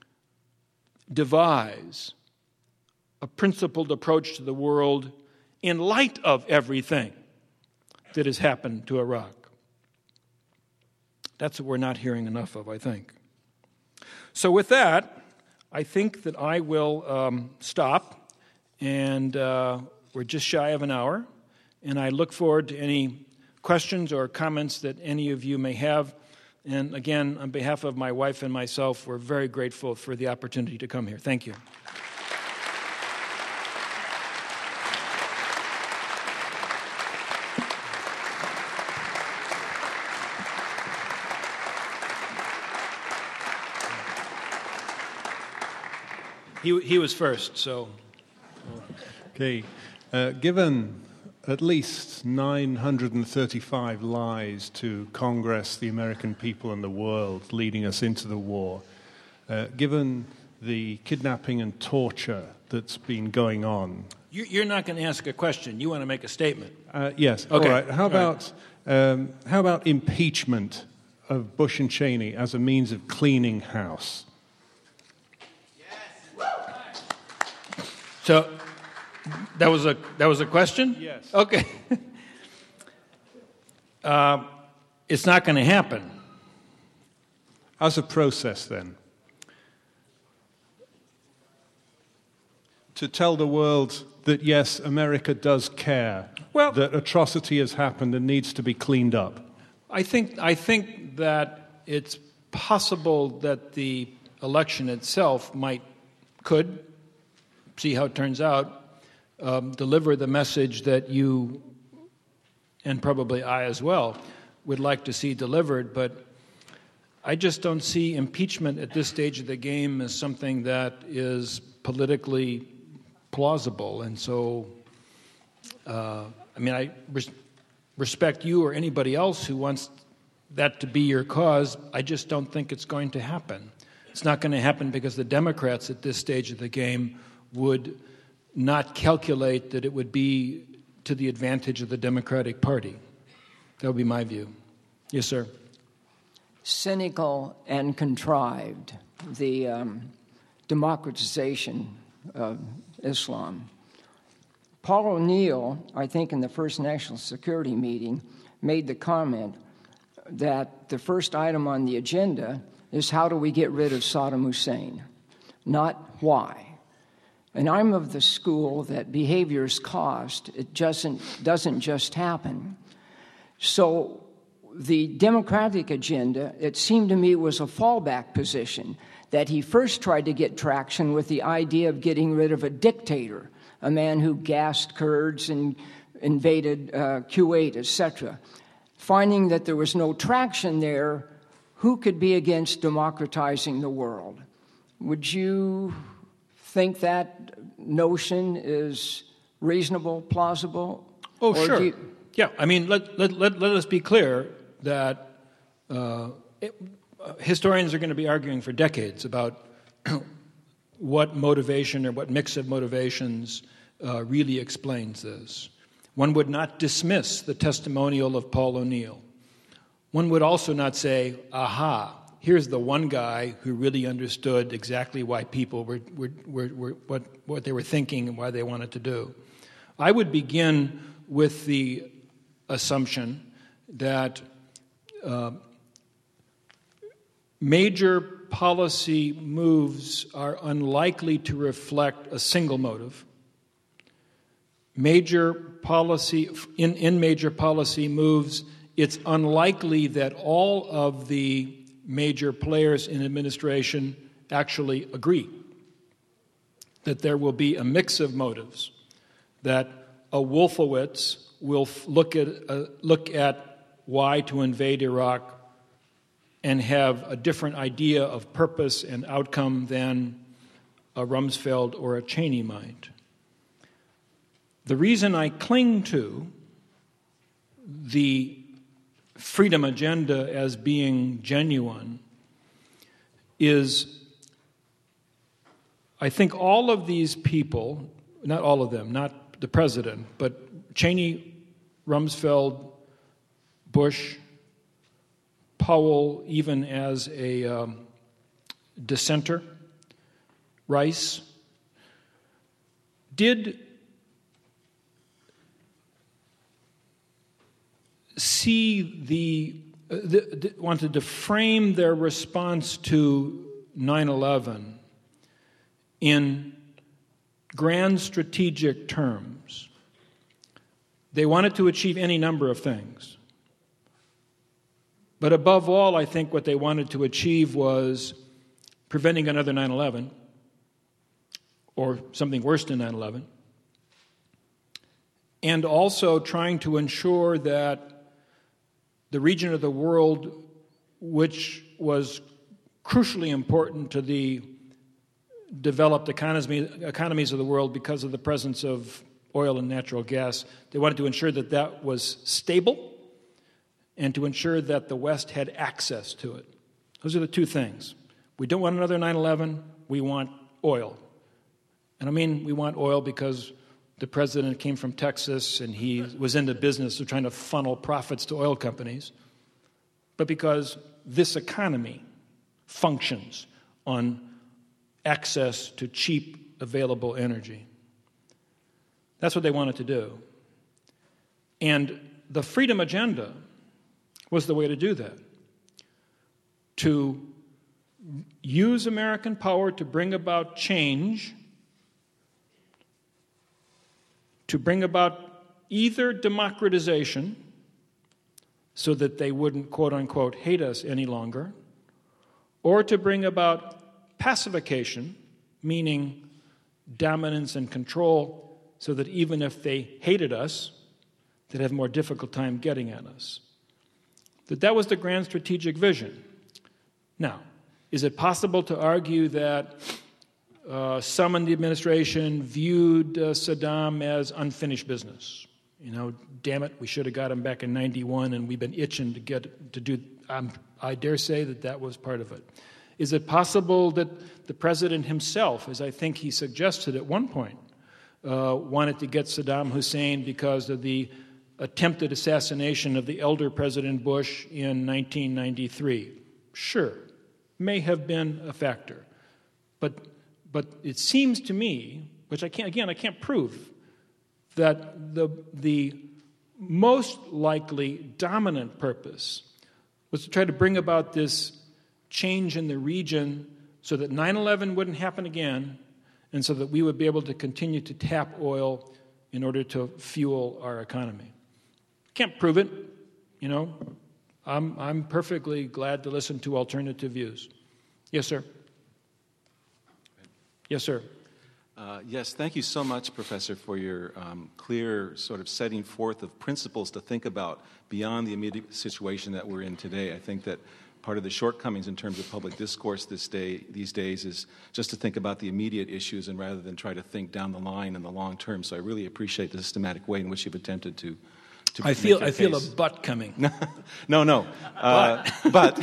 devise a principled approach to the world in light of everything that has happened to Iraq. That's what we're not hearing enough of, I think. So with that, I think that I will stop. And we're just shy of an hour, and I look forward to any questions or comments that any of you may have. And again, on behalf of my wife and myself, we're very grateful for the opportunity to come here. Thank you. He was first, so... Okay. Given at least 935 lies to Congress, the American people, and the world leading us into the war, given the kidnapping and torture that's been going on... You're not going to ask a question. You want to make a statement. Yes. Okay. All right. How about impeachment of Bush and Cheney as a means of cleaning house? So that was a question? Yes. Okay. It's not going to happen. As a process, then, to tell the world that, yes, America does care, that atrocity has happened and needs to be cleaned up. I think that it's possible that the election itself might could, see how it turns out, deliver the message that you, and probably I as well, would like to see delivered, but I just don't see impeachment at this stage of the game as something that is politically plausible. And so, I respect you or anybody else who wants that to be your cause. I just don't think it's going to happen. It's not going to happen because the Democrats at this stage of the game would not calculate that it would be to the advantage of the Democratic Party. That would be my view. Yes, sir. Cynical and contrived, the democratization of Islam. Paul O'Neill, I think in the first National Security meeting, made the comment that the first item on the agenda is how do we get rid of Saddam Hussein, not why. And I'm of the school that behavior's cost. It doesn't just happen. So the Democratic agenda, it seemed to me, was a fallback position, that he first tried to get traction with the idea of getting rid of a dictator, a man who gassed Kurds and invaded Kuwait, etc. Finding that there was no traction there, who could be against democratizing the world? Would you think that notion is reasonable, plausible? Oh, sure. Yeah, I mean, let us be clear that historians are going to be arguing for decades about what motivation or what mix of motivations really explains this. One would not dismiss the testimonial of Paul O'Neill. One would also not say, aha, here's the one guy who really understood exactly why people were what they were thinking and why they wanted to do. I would begin with the assumption that major policy moves are unlikely to reflect a single motive. Major policy moves, it's unlikely that all of the major players in administration actually agree. That there will be a mix of motives. That a Wolfowitz will look at why to invade Iraq and have a different idea of purpose and outcome than a Rumsfeld or a Cheney might. The reason I cling to the freedom agenda as being genuine is I think all of these people, not all of them, not the president, but Cheney, Rumsfeld, Bush, Powell, even as a dissenter, Rice, did see wanted to frame their response to 9/11 in grand strategic terms. They wanted to achieve any number of things. But above all, I think what they wanted to achieve was preventing another 9/11 or something worse than 9/11, and also trying to ensure that the region of the world which was crucially important to the developed economies of the world because of the presence of oil and natural gas, they wanted to ensure that that was stable and to ensure that the West had access to it. Those are the two things. We don't want another 9/11, we want oil. And I mean we want oil because the president came from Texas and he was in the business of trying to funnel profits to oil companies, but because this economy functions on access to cheap, available energy. That's what they wanted to do. And the freedom agenda was the way to do that. To use American power to bring about change, to bring about either democratization so that they wouldn't, quote-unquote, hate us any longer, or to bring about pacification, meaning dominance and control, so that even if they hated us, they'd have a more difficult time getting at us. That was the grand strategic vision. Now, is it possible to argue that some in the administration viewed Saddam as unfinished business? Damn it, we should have got him back in 91, and we've been itching to do. I dare say that was part of it. Is it possible that the president himself, as I think he suggested at one point, wanted to get Saddam Hussein because of the attempted assassination of the elder President Bush in 1993? Sure, may have been a factor. But it seems to me, which I can't prove, that the most likely dominant purpose was to try to bring about this change in the region so that 9/11 wouldn't happen again, and so that we would be able to continue to tap oil in order to fuel our economy. Can't prove it, I'm perfectly glad to listen to alternative views. Yes, sir. Yes, sir. Yes, thank you so much, Professor, for your clear sort of setting forth of principles to think about beyond the immediate situation that we're in today. I think that part of the shortcomings in terms of public discourse these days is just to think about the immediate issues and rather than try to think down the line in the long term. So I really appreciate the systematic way in which you've attempted to I feel a butt coming. No. But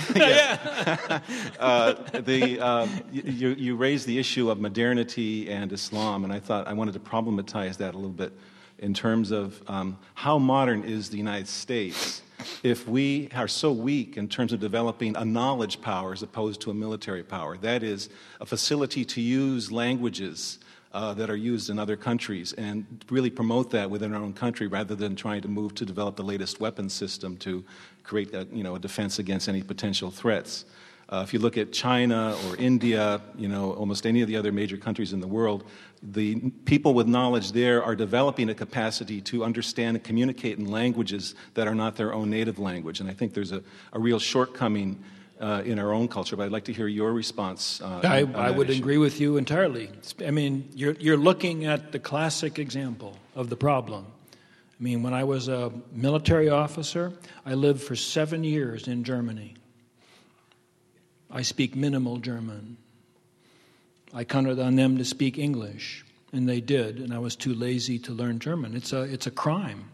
you raised the issue of modernity and Islam, and I thought I wanted to problematize that a little bit in terms of how modern is the United States if we are so weak in terms of developing a knowledge power as opposed to a military power. That is, a facility to use languages that are used in other countries and really promote that within our own country rather than trying to move to develop the latest weapons system to create a defense against any potential threats. If you look at China or India, almost any of the other major countries in the world, the people with knowledge there are developing a capacity to understand and communicate in languages that are not their own native language. And I think there's a real shortcoming in our own culture, but I'd like to hear your response. I would agree with you entirely. I mean, you're looking at the classic example of the problem. I mean, when I was a military officer, I lived for 7 years in Germany. I speak minimal German. I counted on them to speak English, and they did, and I was too lazy to learn German. It's a crime.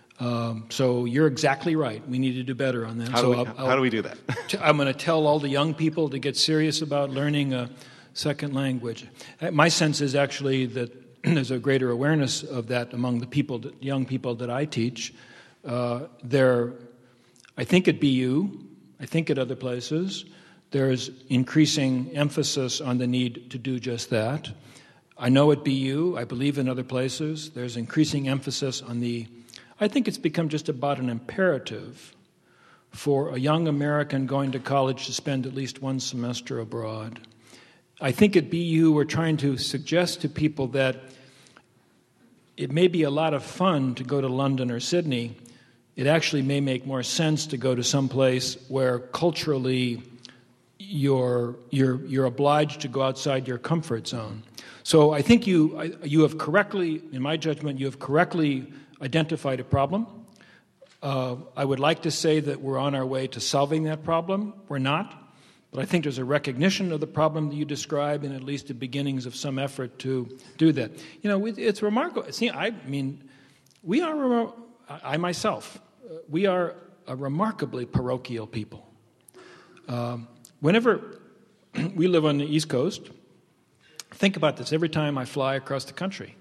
So you're exactly right. We need to do better on that. How do we do that? I'm going to tell all the young people to get serious about learning a second language. My sense is actually that there's a greater awareness of that among the young people that I teach. I think at BU, I think at other places, there's increasing emphasis on the need to do just that. I know at BU, I believe in other places, there's increasing emphasis on I think it's become just about an imperative for a young American going to college to spend at least one semester abroad. I think at BU we're trying to suggest to people that it may be a lot of fun to go to London or Sydney. It actually may make more sense to go to some place where culturally you're obliged to go outside your comfort zone. So I think you have correctly, in my judgment, you have correctly identified a problem. I would like to say that we're on our way to solving that problem. We're not. But I think there's a recognition of the problem that you describe and at least the beginnings of some effort to do that. It's remarkable. See, I myself, we are a remarkably parochial people. Whenever we live on the East Coast, think about this. Every time I fly across the country,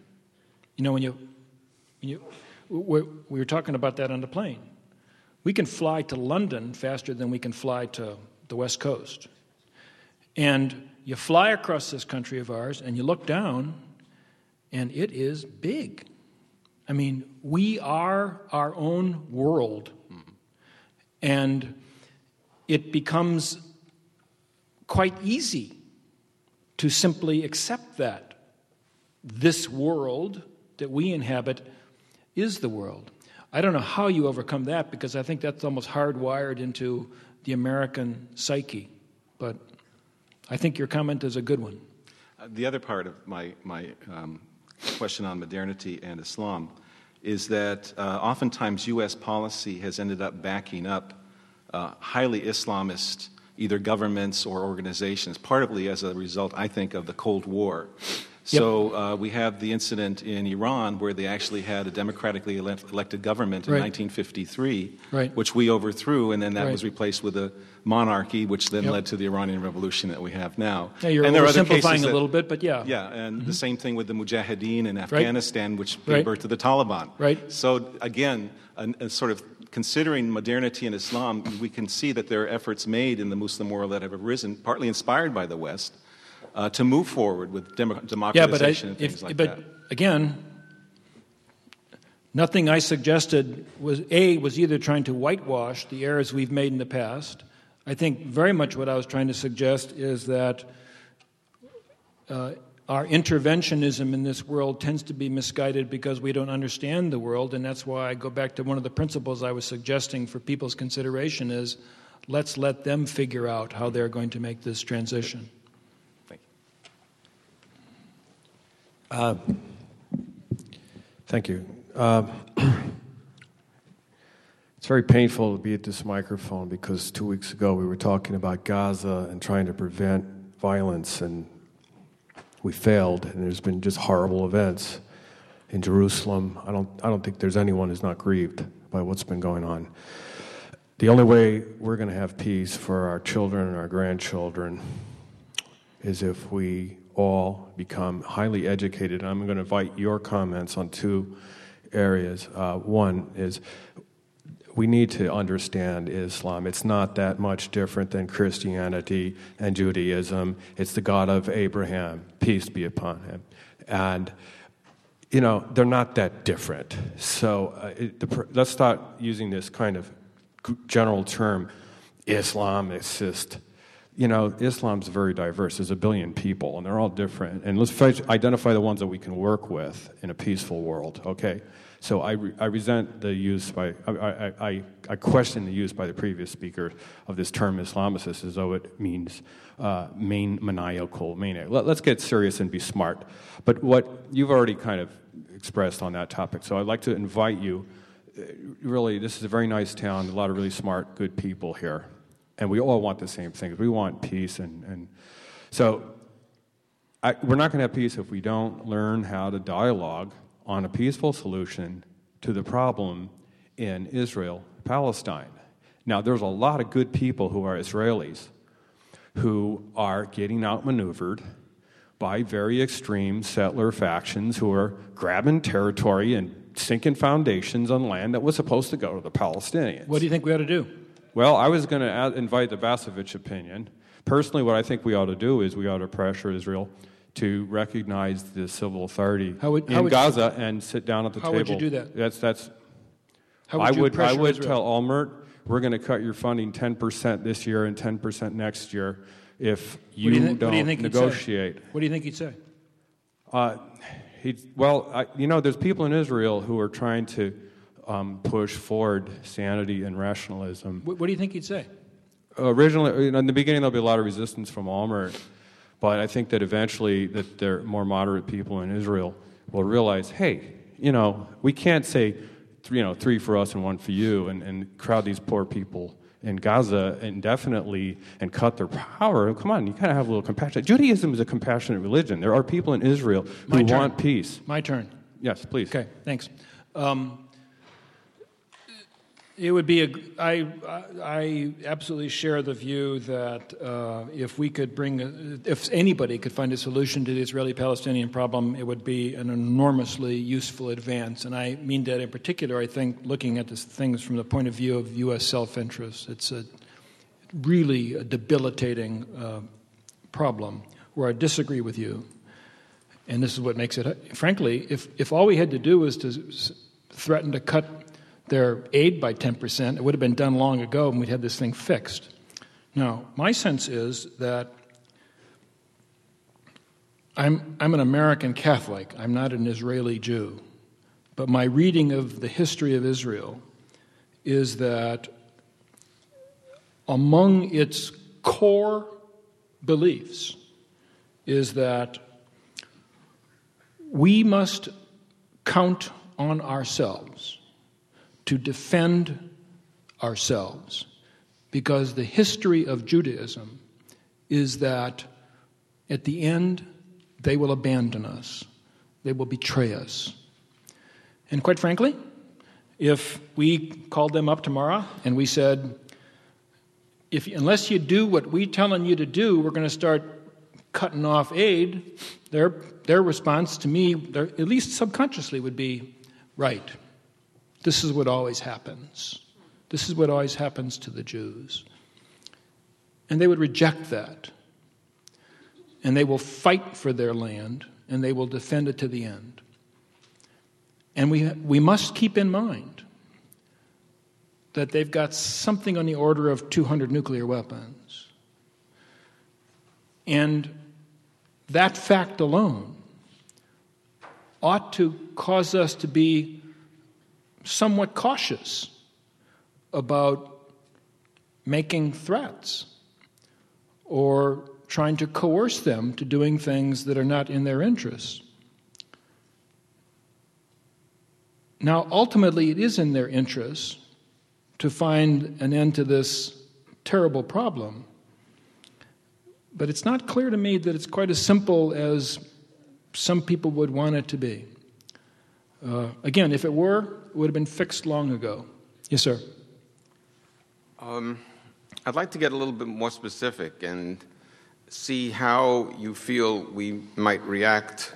we were talking about that on the plane. We can fly to London faster than we can fly to the West Coast. And you fly across this country of ours, and you look down, and it is big. I mean, we are our own world. And it becomes quite easy to simply accept that this world that we inhabit is the world. I don't know how you overcome that, because I think that's almost hardwired into the American psyche. But I think your comment is a good one. The other part of my question on modernity and Islam is that oftentimes U.S. policy has ended up backing up highly Islamist either governments or organizations, partly as a result, I think, of the Cold War. So we have the incident in Iran where they actually had a democratically elected government in 1953, which we overthrew, and then that was replaced with a monarchy, which then led to the Iranian Revolution that we have now. Yeah, you're simplifying a little bit, but yeah. Yeah, and the same thing with the Mujahideen in Afghanistan, which gave birth to the Taliban. So again, a sort of considering modernity in Islam, we can see that there are efforts made in the Muslim world that have arisen, partly inspired by the West, to move forward with democratization and things like that. But again, nothing I suggested was either trying to whitewash the errors we've made in the past. I think very much what I was trying to suggest is that our interventionism in this world tends to be misguided because we don't understand the world, and that's why I go back to one of the principles I was suggesting for people's consideration is let's let them figure out how they're going to make this transition. Thank you. It's very painful to be at this microphone because 2 weeks ago we were talking about Gaza and trying to prevent violence, and we failed, and there's been just horrible events in Jerusalem. I don't think there's anyone who's not grieved by what's been going on. The only way we're going to have peace for our children and our grandchildren is if we all become highly educated. I'm going to invite your comments on two areas. One is we need to understand Islam. It's not that much different than Christianity and Judaism. It's the God of Abraham, peace be upon him. And, they're not that different. So let's start using this kind of general term, Islam. It's just, Islam's very diverse. There's 1 billion people, and they're all different. And let's identify the ones that we can work with in a peaceful world, okay? So I resent the use by, I question the use by the previous speaker of this term Islamicist as though it means maniacal. Let's get serious and be smart. But what you've already kind of expressed on that topic, so I'd like to invite you, really, this is a very nice town, a lot of really smart, good people here. And we all want the same things. We want peace, and so we're not going to have peace if we don't learn how to dialogue on a peaceful solution to the problem in Israel, Palestine. Now, there's a lot of good people who are Israelis who are getting outmaneuvered by very extreme settler factions who are grabbing territory and sinking foundations on land that was supposed to go to the Palestinians. What do you think we ought to do? Well, I was going to invite the Basevich opinion. Personally, what I think we ought to do is we ought to pressure Israel to recognize the civil authority in Gaza and sit down at the table. How would you do that? I would tell Olmert, we're going to cut your funding 10% this year and 10% next year if you don't negotiate. What do you think he'd say? There's people in Israel who are trying to push forward sanity and rationalism. What do you think he'd say? Originally, in the beginning, there'll be a lot of resistance from Olmert, but I think that eventually that there more moderate people in Israel will realize, hey, we can't say, 3 for us and 1 for you, and crowd these poor people in Gaza indefinitely and cut their power. Come on, you kind of have a little compassion. Judaism is a compassionate religion. There are people in Israel who want peace. My turn. Yes, please. Okay, thanks. It would be I absolutely share the view that if anybody could find a solution to the Israeli-Palestinian problem, it would be an enormously useful advance. And I mean that in particular, I think, looking at things from the point of view of U.S. self-interest. It's really a debilitating problem where I disagree with you. And this is what makes it, frankly, if all we had to do was to threaten to cut their aid by 10%, it would have been done long ago and we'd have this thing fixed. Now, my sense is that I'm an American Catholic. I'm not an Israeli Jew. But my reading of the history of Israel is that among its core beliefs is that We must count on ourselves to defend ourselves, because the history of Judaism is that at the end they will abandon us. They will betray us. And quite frankly, if we called them up tomorrow and we said, unless you do what we're telling you to do, we're going to start cutting off aid, their response to me, at least subconsciously, would be, right, this is what always happens. This is what always happens to the Jews. And they would reject that. And they will fight for their land, and they will defend it to the end. And we must keep in mind that they've got something on the order of 200 nuclear weapons. And that fact alone ought to cause us to be somewhat cautious about making threats or trying to coerce them to doing things that are not in their interests. Now, ultimately, it is in their interests to find an end to this terrible problem. But it's not clear to me that it's quite as simple as some people would want it to be. Again, if it were, it would have been fixed long ago. Yes, sir. I'd like to get a little bit more specific and see how you feel we might react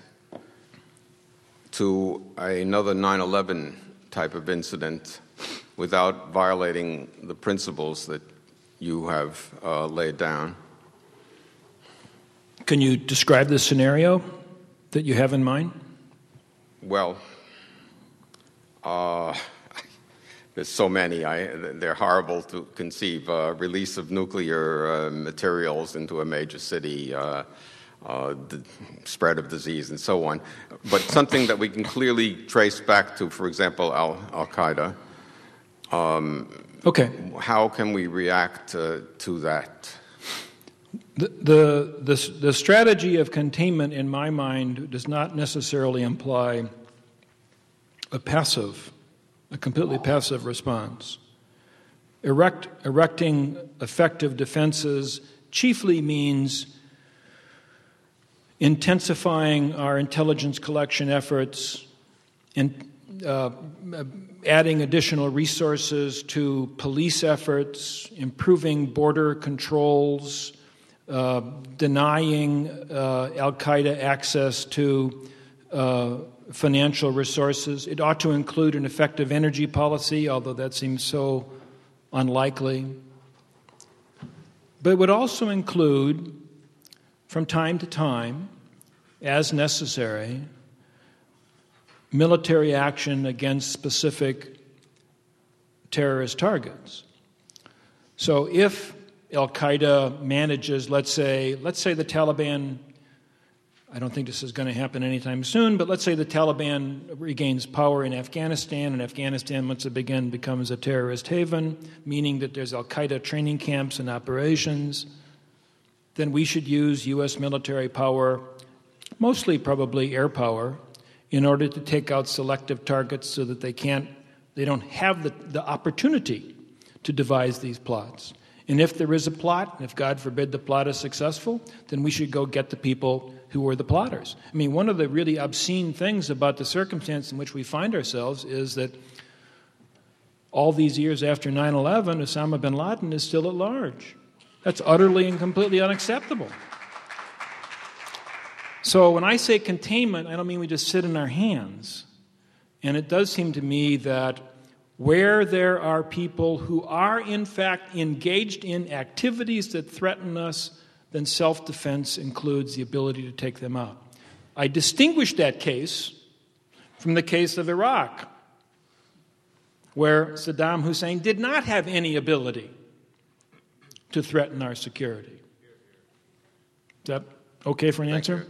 to another 9/11 type of incident without violating the principles that you have laid down. Can you describe the scenario that you have in mind? Well, there's so many. They're horrible to conceive. Release of nuclear materials into a major city, the spread of disease, and so on. But something that we can clearly trace back to, for example, Al-Qaeda. Okay. How can we react to that? The strategy of containment, in my mind, does not necessarily imply a completely passive response. Erecting effective defenses chiefly means intensifying our intelligence collection efforts and adding additional resources to police efforts, improving border controls, denying Al-Qaeda access to financial resources. It ought to include an effective energy policy, although that seems so unlikely. But it would also include, from time to time, as necessary, military action against specific terrorist targets. So if Al-Qaeda manages, let's say the Taliban, I don't think this is going to happen anytime soon, but let's say the Taliban regains power in Afghanistan, and Afghanistan, once it again becomes a terrorist haven, meaning that there's Al-Qaeda training camps and operations, then we should use U.S. military power, mostly probably air power, in order to take out selective targets so that they don't have the opportunity to devise these plots. And if there is a plot, and if God forbid the plot is successful, then we should go get the people who were the plotters. I mean, one of the really obscene things about the circumstance in which we find ourselves is that all these years after 9/11, Osama bin Laden is still at large. That's utterly and completely unacceptable. So when I say containment, I don't mean we just sit in our hands. And it does seem to me that where there are people who are, in fact, engaged in activities that threaten us, then self-defense includes the ability to take them out. I distinguish that case from the case of Iraq, where Saddam Hussein did not have any ability to threaten our security. Is that okay for an answer?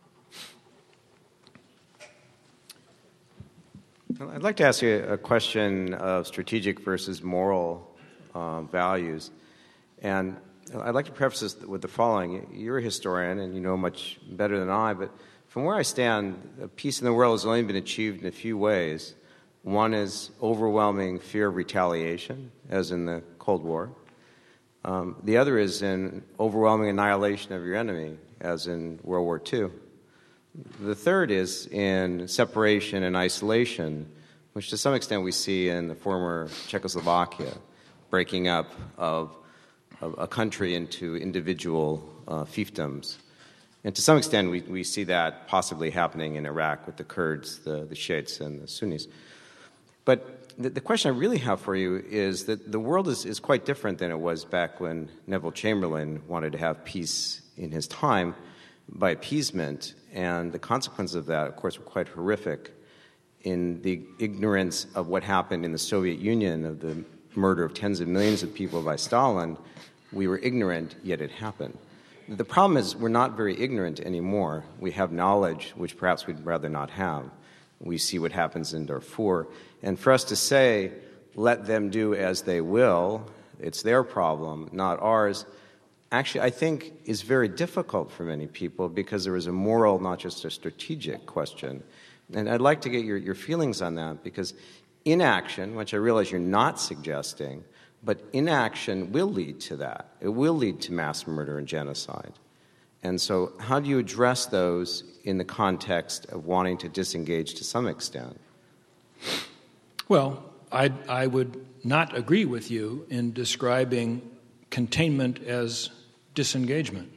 I'd like to ask you a question of strategic versus moral values. And I'd like to preface this with the following. You're a historian, and you know much better than I, but From where I stand, peace in the world has only been achieved in a few ways. One is overwhelming fear of retaliation, as in the Cold War. The other is in overwhelming annihilation of your enemy, as in World War II. The third is in separation and isolation, which to some extent we see in the former Czechoslovakia, breaking up of a country into individual fiefdoms. And to some extent we see that possibly happening in Iraq with the Kurds, the Shiites, and the Sunnis. But the question I really have for you is that the world is quite different than it was back when Neville Chamberlain wanted to have peace in his time by appeasement, and the consequences of that, of course, were quite horrific. In the ignorance of what happened in the Soviet Union, of the murder of tens of millions of people by Stalin, we were ignorant, yet it happened. The problem is we're not very ignorant anymore. We have knowledge which perhaps we'd rather not have. We see what happens in Darfur. And for us to say, let them do as they will, it's their problem, not ours, actually I think is very difficult for many people because there is a moral, not just a strategic question. And I'd like to get your feelings on that, because inaction, which I realize you're not suggesting, but inaction will lead to that. It will lead to mass murder and genocide. And so how do you address those in the context of wanting to disengage to some extent? Well, I would not agree with you in describing containment as disengagement.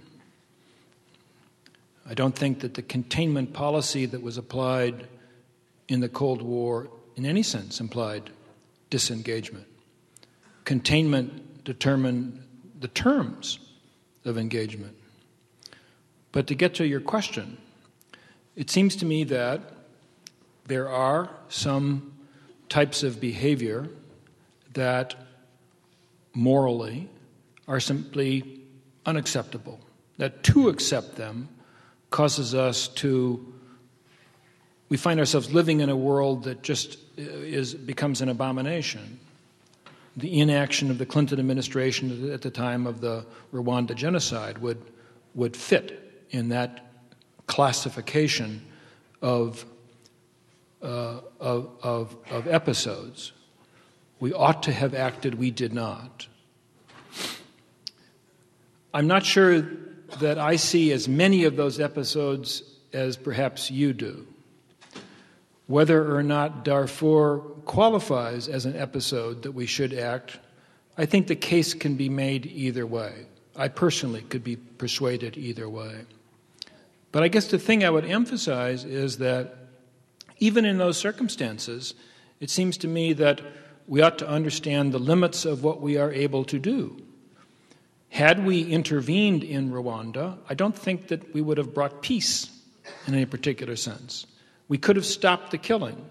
I don't think that the containment policy that was applied in the Cold War in any sense implied disengagement. Containment determined the terms of engagement. But to get to your question, it seems to me that there are some types of behavior that morally are simply unacceptable, that to accept them causes us we find ourselves living in a world that just becomes an abomination. The inaction of the Clinton administration at the time of the Rwanda genocide would fit in that classification of episodes. We ought to have acted, we did not. I'm not sure that I see as many of those episodes as perhaps you do. Whether or not Darfur qualifies as an episode that we should act, I think the case can be made either way. I personally could be persuaded either way. But I guess the thing I would emphasize is that even in those circumstances, it seems to me that we ought to understand the limits of what we are able to do. Had we intervened in Rwanda, I don't think that we would have brought peace in any particular sense. We could have stopped the killing.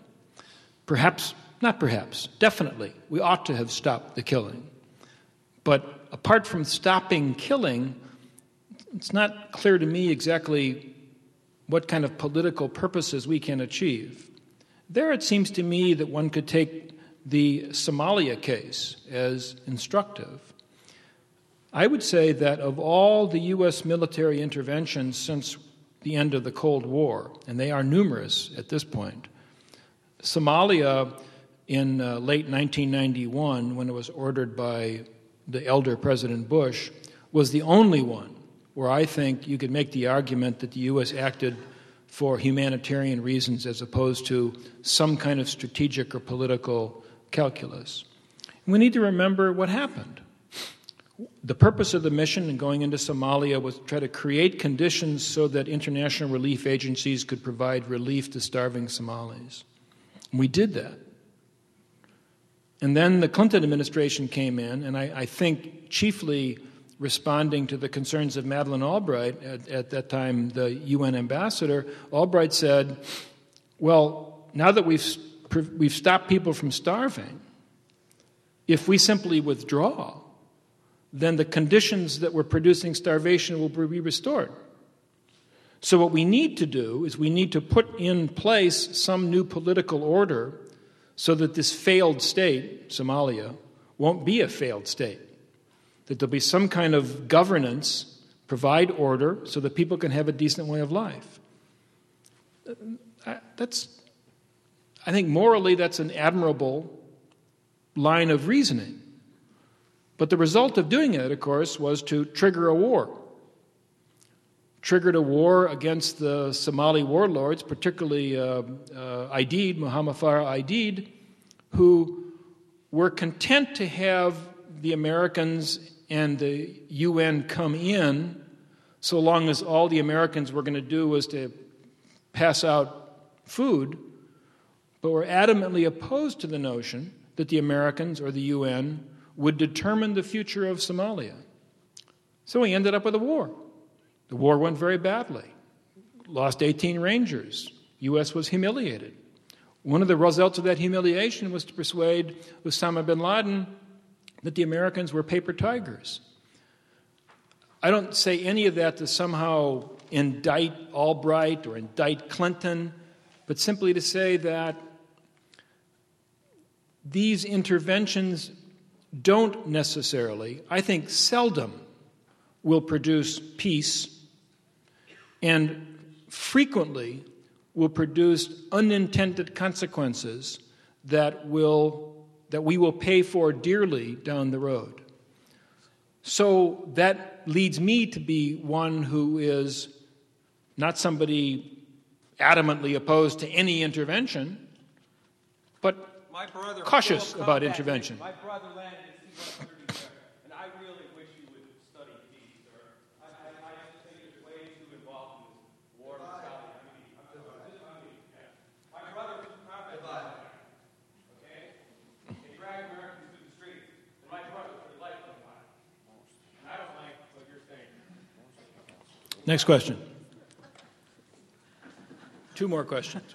Definitely, we ought to have stopped the killing. But apart from stopping killing, it's not clear to me exactly what kind of political purposes we can achieve. There it seems to me that one could take the Somalia case as instructive. I would say that of all the U.S. military interventions since the end of the Cold War, and they are numerous at this point, Somalia in late 1991, when it was ordered by the elder President Bush, was the only one where I think you could make the argument that the U.S. acted for humanitarian reasons as opposed to some kind of strategic or political calculus. We need to remember what happened. The purpose of the mission in going into Somalia was to try to create conditions so that international relief agencies could provide relief to starving Somalis. And we did that. And then the Clinton administration came in, and I think chiefly responding to the concerns of Madeleine Albright, at that time the UN ambassador, Albright said, well, now that we've stopped people from starving, if we simply withdraw, then the conditions that were producing starvation will be restored. So what we need to do is we need to put in place some new political order so that this failed state, Somalia, won't be a failed state. That there'll be some kind of governance, provide order, so that people can have a decent way of life. I think morally that's an admirable line of reasoning. But the result of doing it, of course, was to trigger a war. Triggered a war against the Somali warlords, particularly Aidid, Muhammad Farah Aidid, who were content to have the Americans and the UN come in so long as all the Americans were going to do was to pass out food, but were adamantly opposed to the notion that the Americans or the UN would determine the future of Somalia. So we ended up with a war. The war went very badly. Lost 18 Rangers. U.S. was humiliated. One of the results of that humiliation was to persuade Osama bin Laden that the Americans were paper tigers. I don't say any of that to somehow indict Albright or indict Clinton, but simply to say that these interventions don't necessarily, I think seldom, will produce peace, and frequently will produce unintended consequences that we will pay for dearly down the road. So that leads me to be one who is not somebody adamantly opposed to any intervention, but cautious about intervention. My brother landed at C-130 there, and I really wish you would study peace, sir. I just think it's way too involved in this war with Saudi. My brother was a combat pilot, okay? They drag Americans through the streets, and my brother was a lifelong pilot. And I don't like what you're saying. Next question. Two more questions.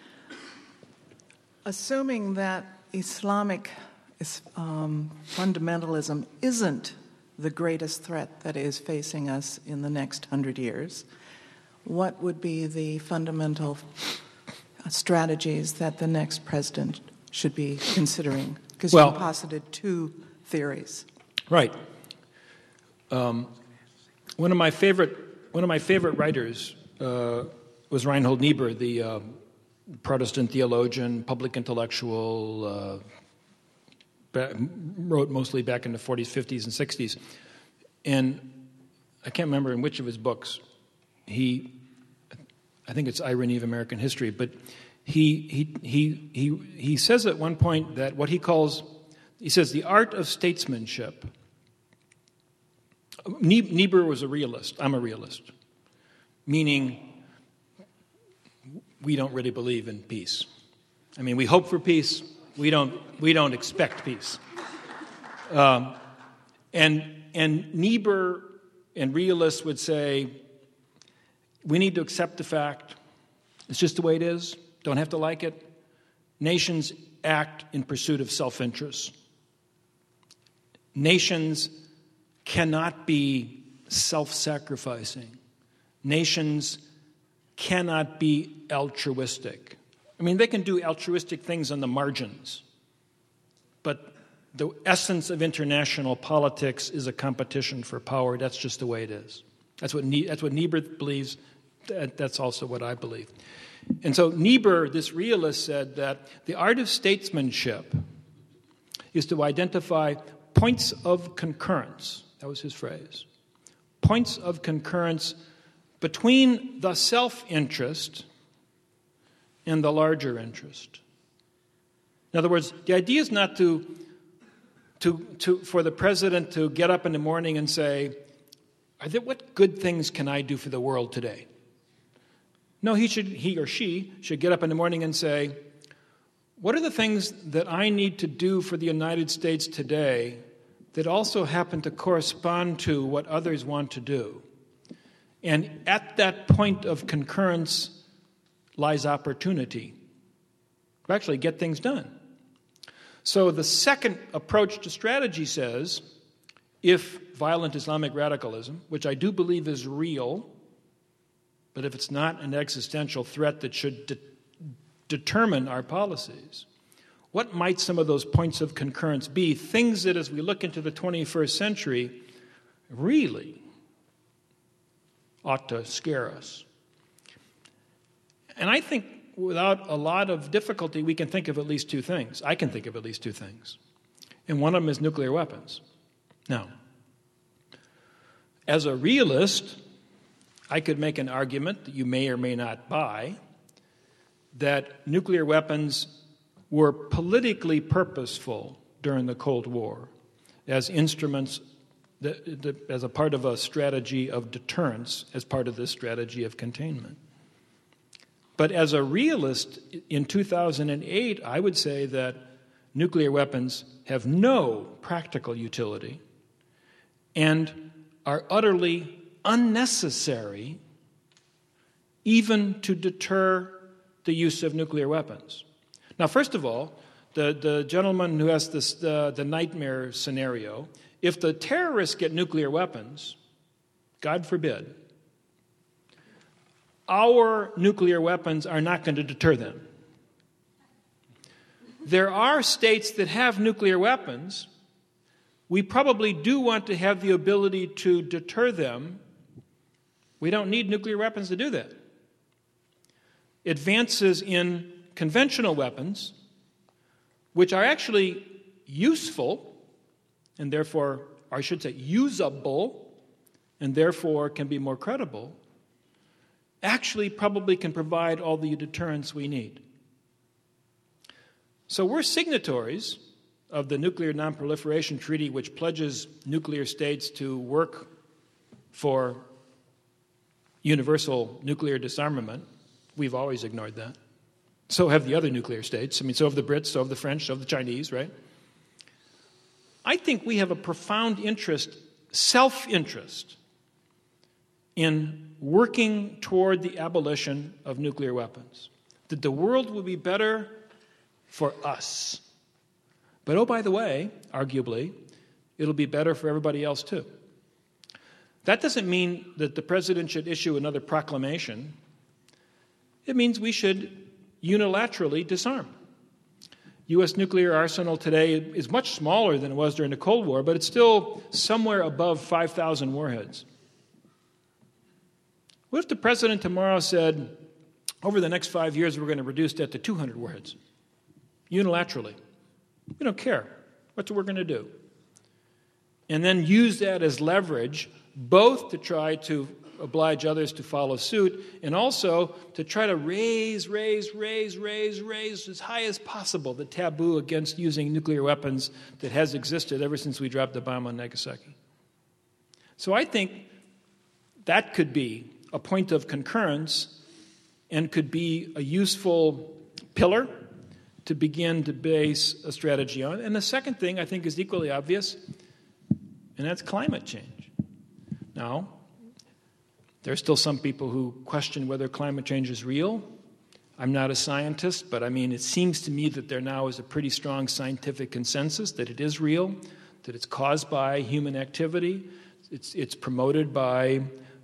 Assuming that Islamic fundamentalism isn't the greatest threat that is facing us in the next 100 years, what would be the fundamental strategies that the next president should be considering? Because you posited two theories. Right. One of my favorite writers was Reinhold Niebuhr, the Protestant theologian, public intellectual, wrote mostly back in the 40s, 50s, and 60s. And I can't remember in which of his books I think it's Irony of American History, but he says at one point that what he says the art of statesmanship. Niebuhr was a realist. I'm a realist, meaning we don't really believe in peace. I mean, we hope for peace. We don't expect peace. And Niebuhr and realists would say, we need to accept the fact. It's just the way it is. Don't have to like it. Nations act in pursuit of self-interest. Nations cannot be self-sacrificing. Nations cannot be altruistic. I mean, they can do altruistic things on the margins, but the essence of international politics is a competition for power. That's just the way it is. That's what Niebuhr believes. That's also what I believe. And so Niebuhr, this realist, said that the art of statesmanship is to identify points of concurrence. That was his phrase. Points of concurrence between the self-interest and the larger interest. In other words, the idea is not for the president to get up in the morning and say, what good things can I do for the world today? No, he or she should get up in the morning and say, what are the things that I need to do for the United States today that also happen to correspond to what others want to do? And at that point of concurrence lies opportunity to actually get things done. So the second approach to strategy says, if violent Islamic radicalism, which I do believe is real, but if it's not an existential threat that should determine our policies, what might some of those points of concurrence be? Things that, as we look into the 21st century, really ought to scare us. And I think without a lot of difficulty, we can think of at least two things. I can think of at least two things. And one of them is nuclear weapons. Now, as a realist, I could make an argument that you may or may not buy that nuclear weapons were politically purposeful during the Cold War as instruments, as a part of a strategy of deterrence, as part of this strategy of containment. But as a realist, in 2008, I would say that nuclear weapons have no practical utility and are utterly unnecessary even to deter the use of nuclear weapons. Now, first of all, the gentleman who has this, the nightmare scenario, if the terrorists get nuclear weapons, God forbid, our nuclear weapons are not going to deter them. There are states that have nuclear weapons. We probably do want to have the ability to deter them. We don't need nuclear weapons to do that. Advances in conventional weapons, which are actually useful, and therefore, I should say usable, and therefore can be more credible, actually probably can provide all the deterrence we need. So we're signatories of the Nuclear Non-Proliferation Treaty, which pledges nuclear states to work for universal nuclear disarmament. We've always ignored that. So have the other nuclear states. I mean, so have the Brits, so have the French, so have the Chinese, right? I think we have a profound interest, self-interest, in working toward the abolition of nuclear weapons. That the world will be better for us. But oh, by the way, arguably, it'll be better for everybody else too. That doesn't mean that the president should issue another proclamation. It means we should unilaterally disarm. U.S. nuclear arsenal today is much smaller than it was during the Cold War, but it's still somewhere above 5,000 warheads. What if the president tomorrow said, over the next 5 years, we're going to reduce that to 200 warheads, unilaterally? We don't care. That's what we're going to do. And then use that as leverage, both to try to oblige others to follow suit, and also to try to raise as high as possible the taboo against using nuclear weapons that has existed ever since we dropped the bomb on Nagasaki. So I think that could be a point of concurrence and could be a useful pillar to begin to base a strategy on. And the second thing I think is equally obvious, and that's climate change. Now, there are still some people who question whether climate change is real. I'm not a scientist, but I mean, it seems to me that there now is a pretty strong scientific consensus that it is real, that it's caused by human activity, it's promoted by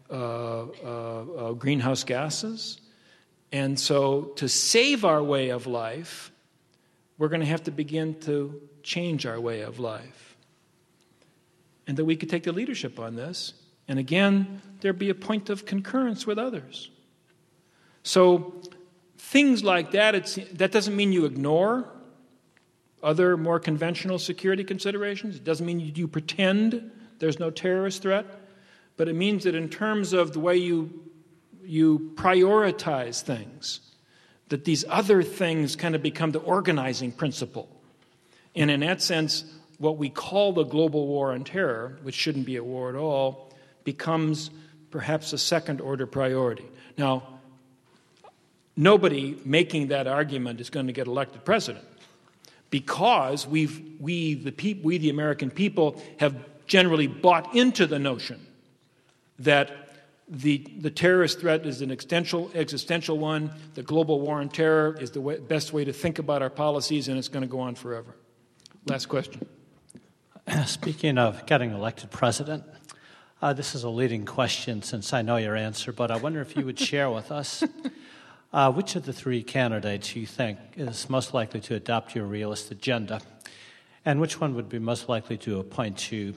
greenhouse gases. And so to save our way of life, we're going to have to begin to change our way of life. And that we could take the leadership on this. And again, there'd be a point of concurrence with others. So things like that, that doesn't mean you ignore other more conventional security considerations. It doesn't mean you pretend there's no terrorist threat. But it means that in terms of the way you prioritize things, that these other things kind of become the organizing principle. And in that sense, what we call the global war on terror, which shouldn't be a war at all, becomes perhaps a second-order priority. Now, nobody making that argument is going to get elected president because we the American people have generally bought into the notion that the terrorist threat is an existential one, the global war on terror is the best way to think about our policies, and it's going to go on forever. Last question. Speaking of getting elected president, this is a leading question since I know your answer, but I wonder if you would share with us which of the three candidates you think is most likely to adopt your realist agenda, and which one would be most likely to appoint you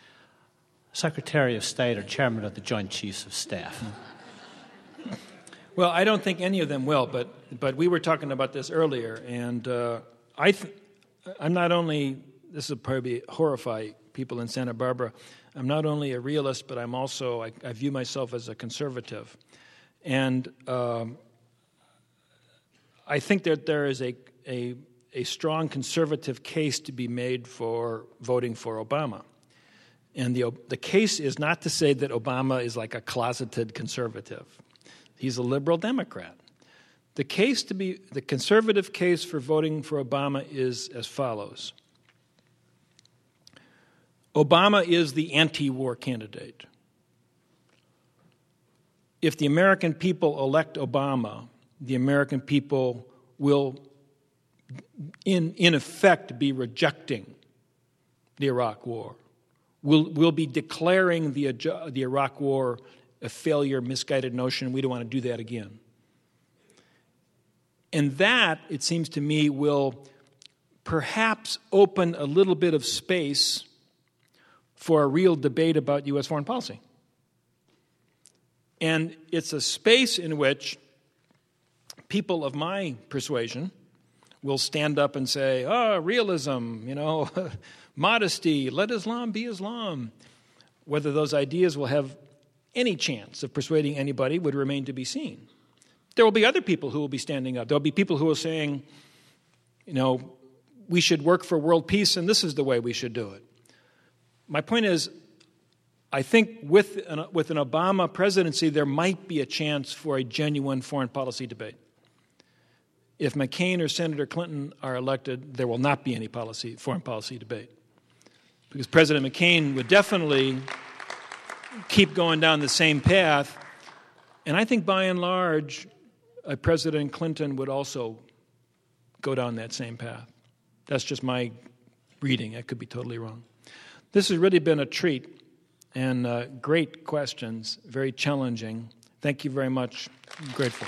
Secretary of State or Chairman of the Joint Chiefs of Staff? Well, I don't think any of them will, but we were talking about this earlier, and I'm not only, this will probably horrify people in Santa Barbara, I'm not only a realist, but I'm also, I view myself as a conservative. And I think that there is a strong conservative case to be made for voting for Obama. And the case is not to say that Obama is like a closeted conservative. He's a liberal Democrat. The conservative case for voting for Obama is as follows. Obama is the anti-war candidate. If the American people elect Obama, the American people will, in effect, be rejecting the Iraq War. We'll be declaring the Iraq War a failure, misguided notion. We don't want to do that again. And that, it seems to me, will perhaps open a little bit of space for a real debate about U.S. foreign policy. And it's a space in which people of my persuasion will stand up and say, realism, modesty, let Islam be Islam. Whether those ideas will have any chance of persuading anybody would remain to be seen. There will be other people who will be standing up. There will be people who are saying, we should work for world peace, and this is the way we should do it. My point is, I think with an Obama presidency, there might be a chance for a genuine foreign policy debate. If McCain or Senator Clinton are elected, there will not be any foreign policy debate. Because President McCain would definitely keep going down the same path. And I think by and large, President Clinton would also go down that same path. That's just my reading. I could be totally wrong. This has really been a treat, and great questions, very challenging. Thank you very much. I'm grateful.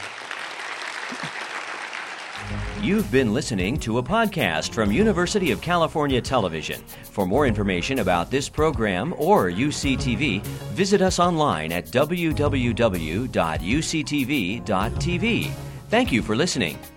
You've been listening to a podcast from University of California Television. For more information about this program or UCTV, visit us online at www.uctv.tv. Thank you for listening.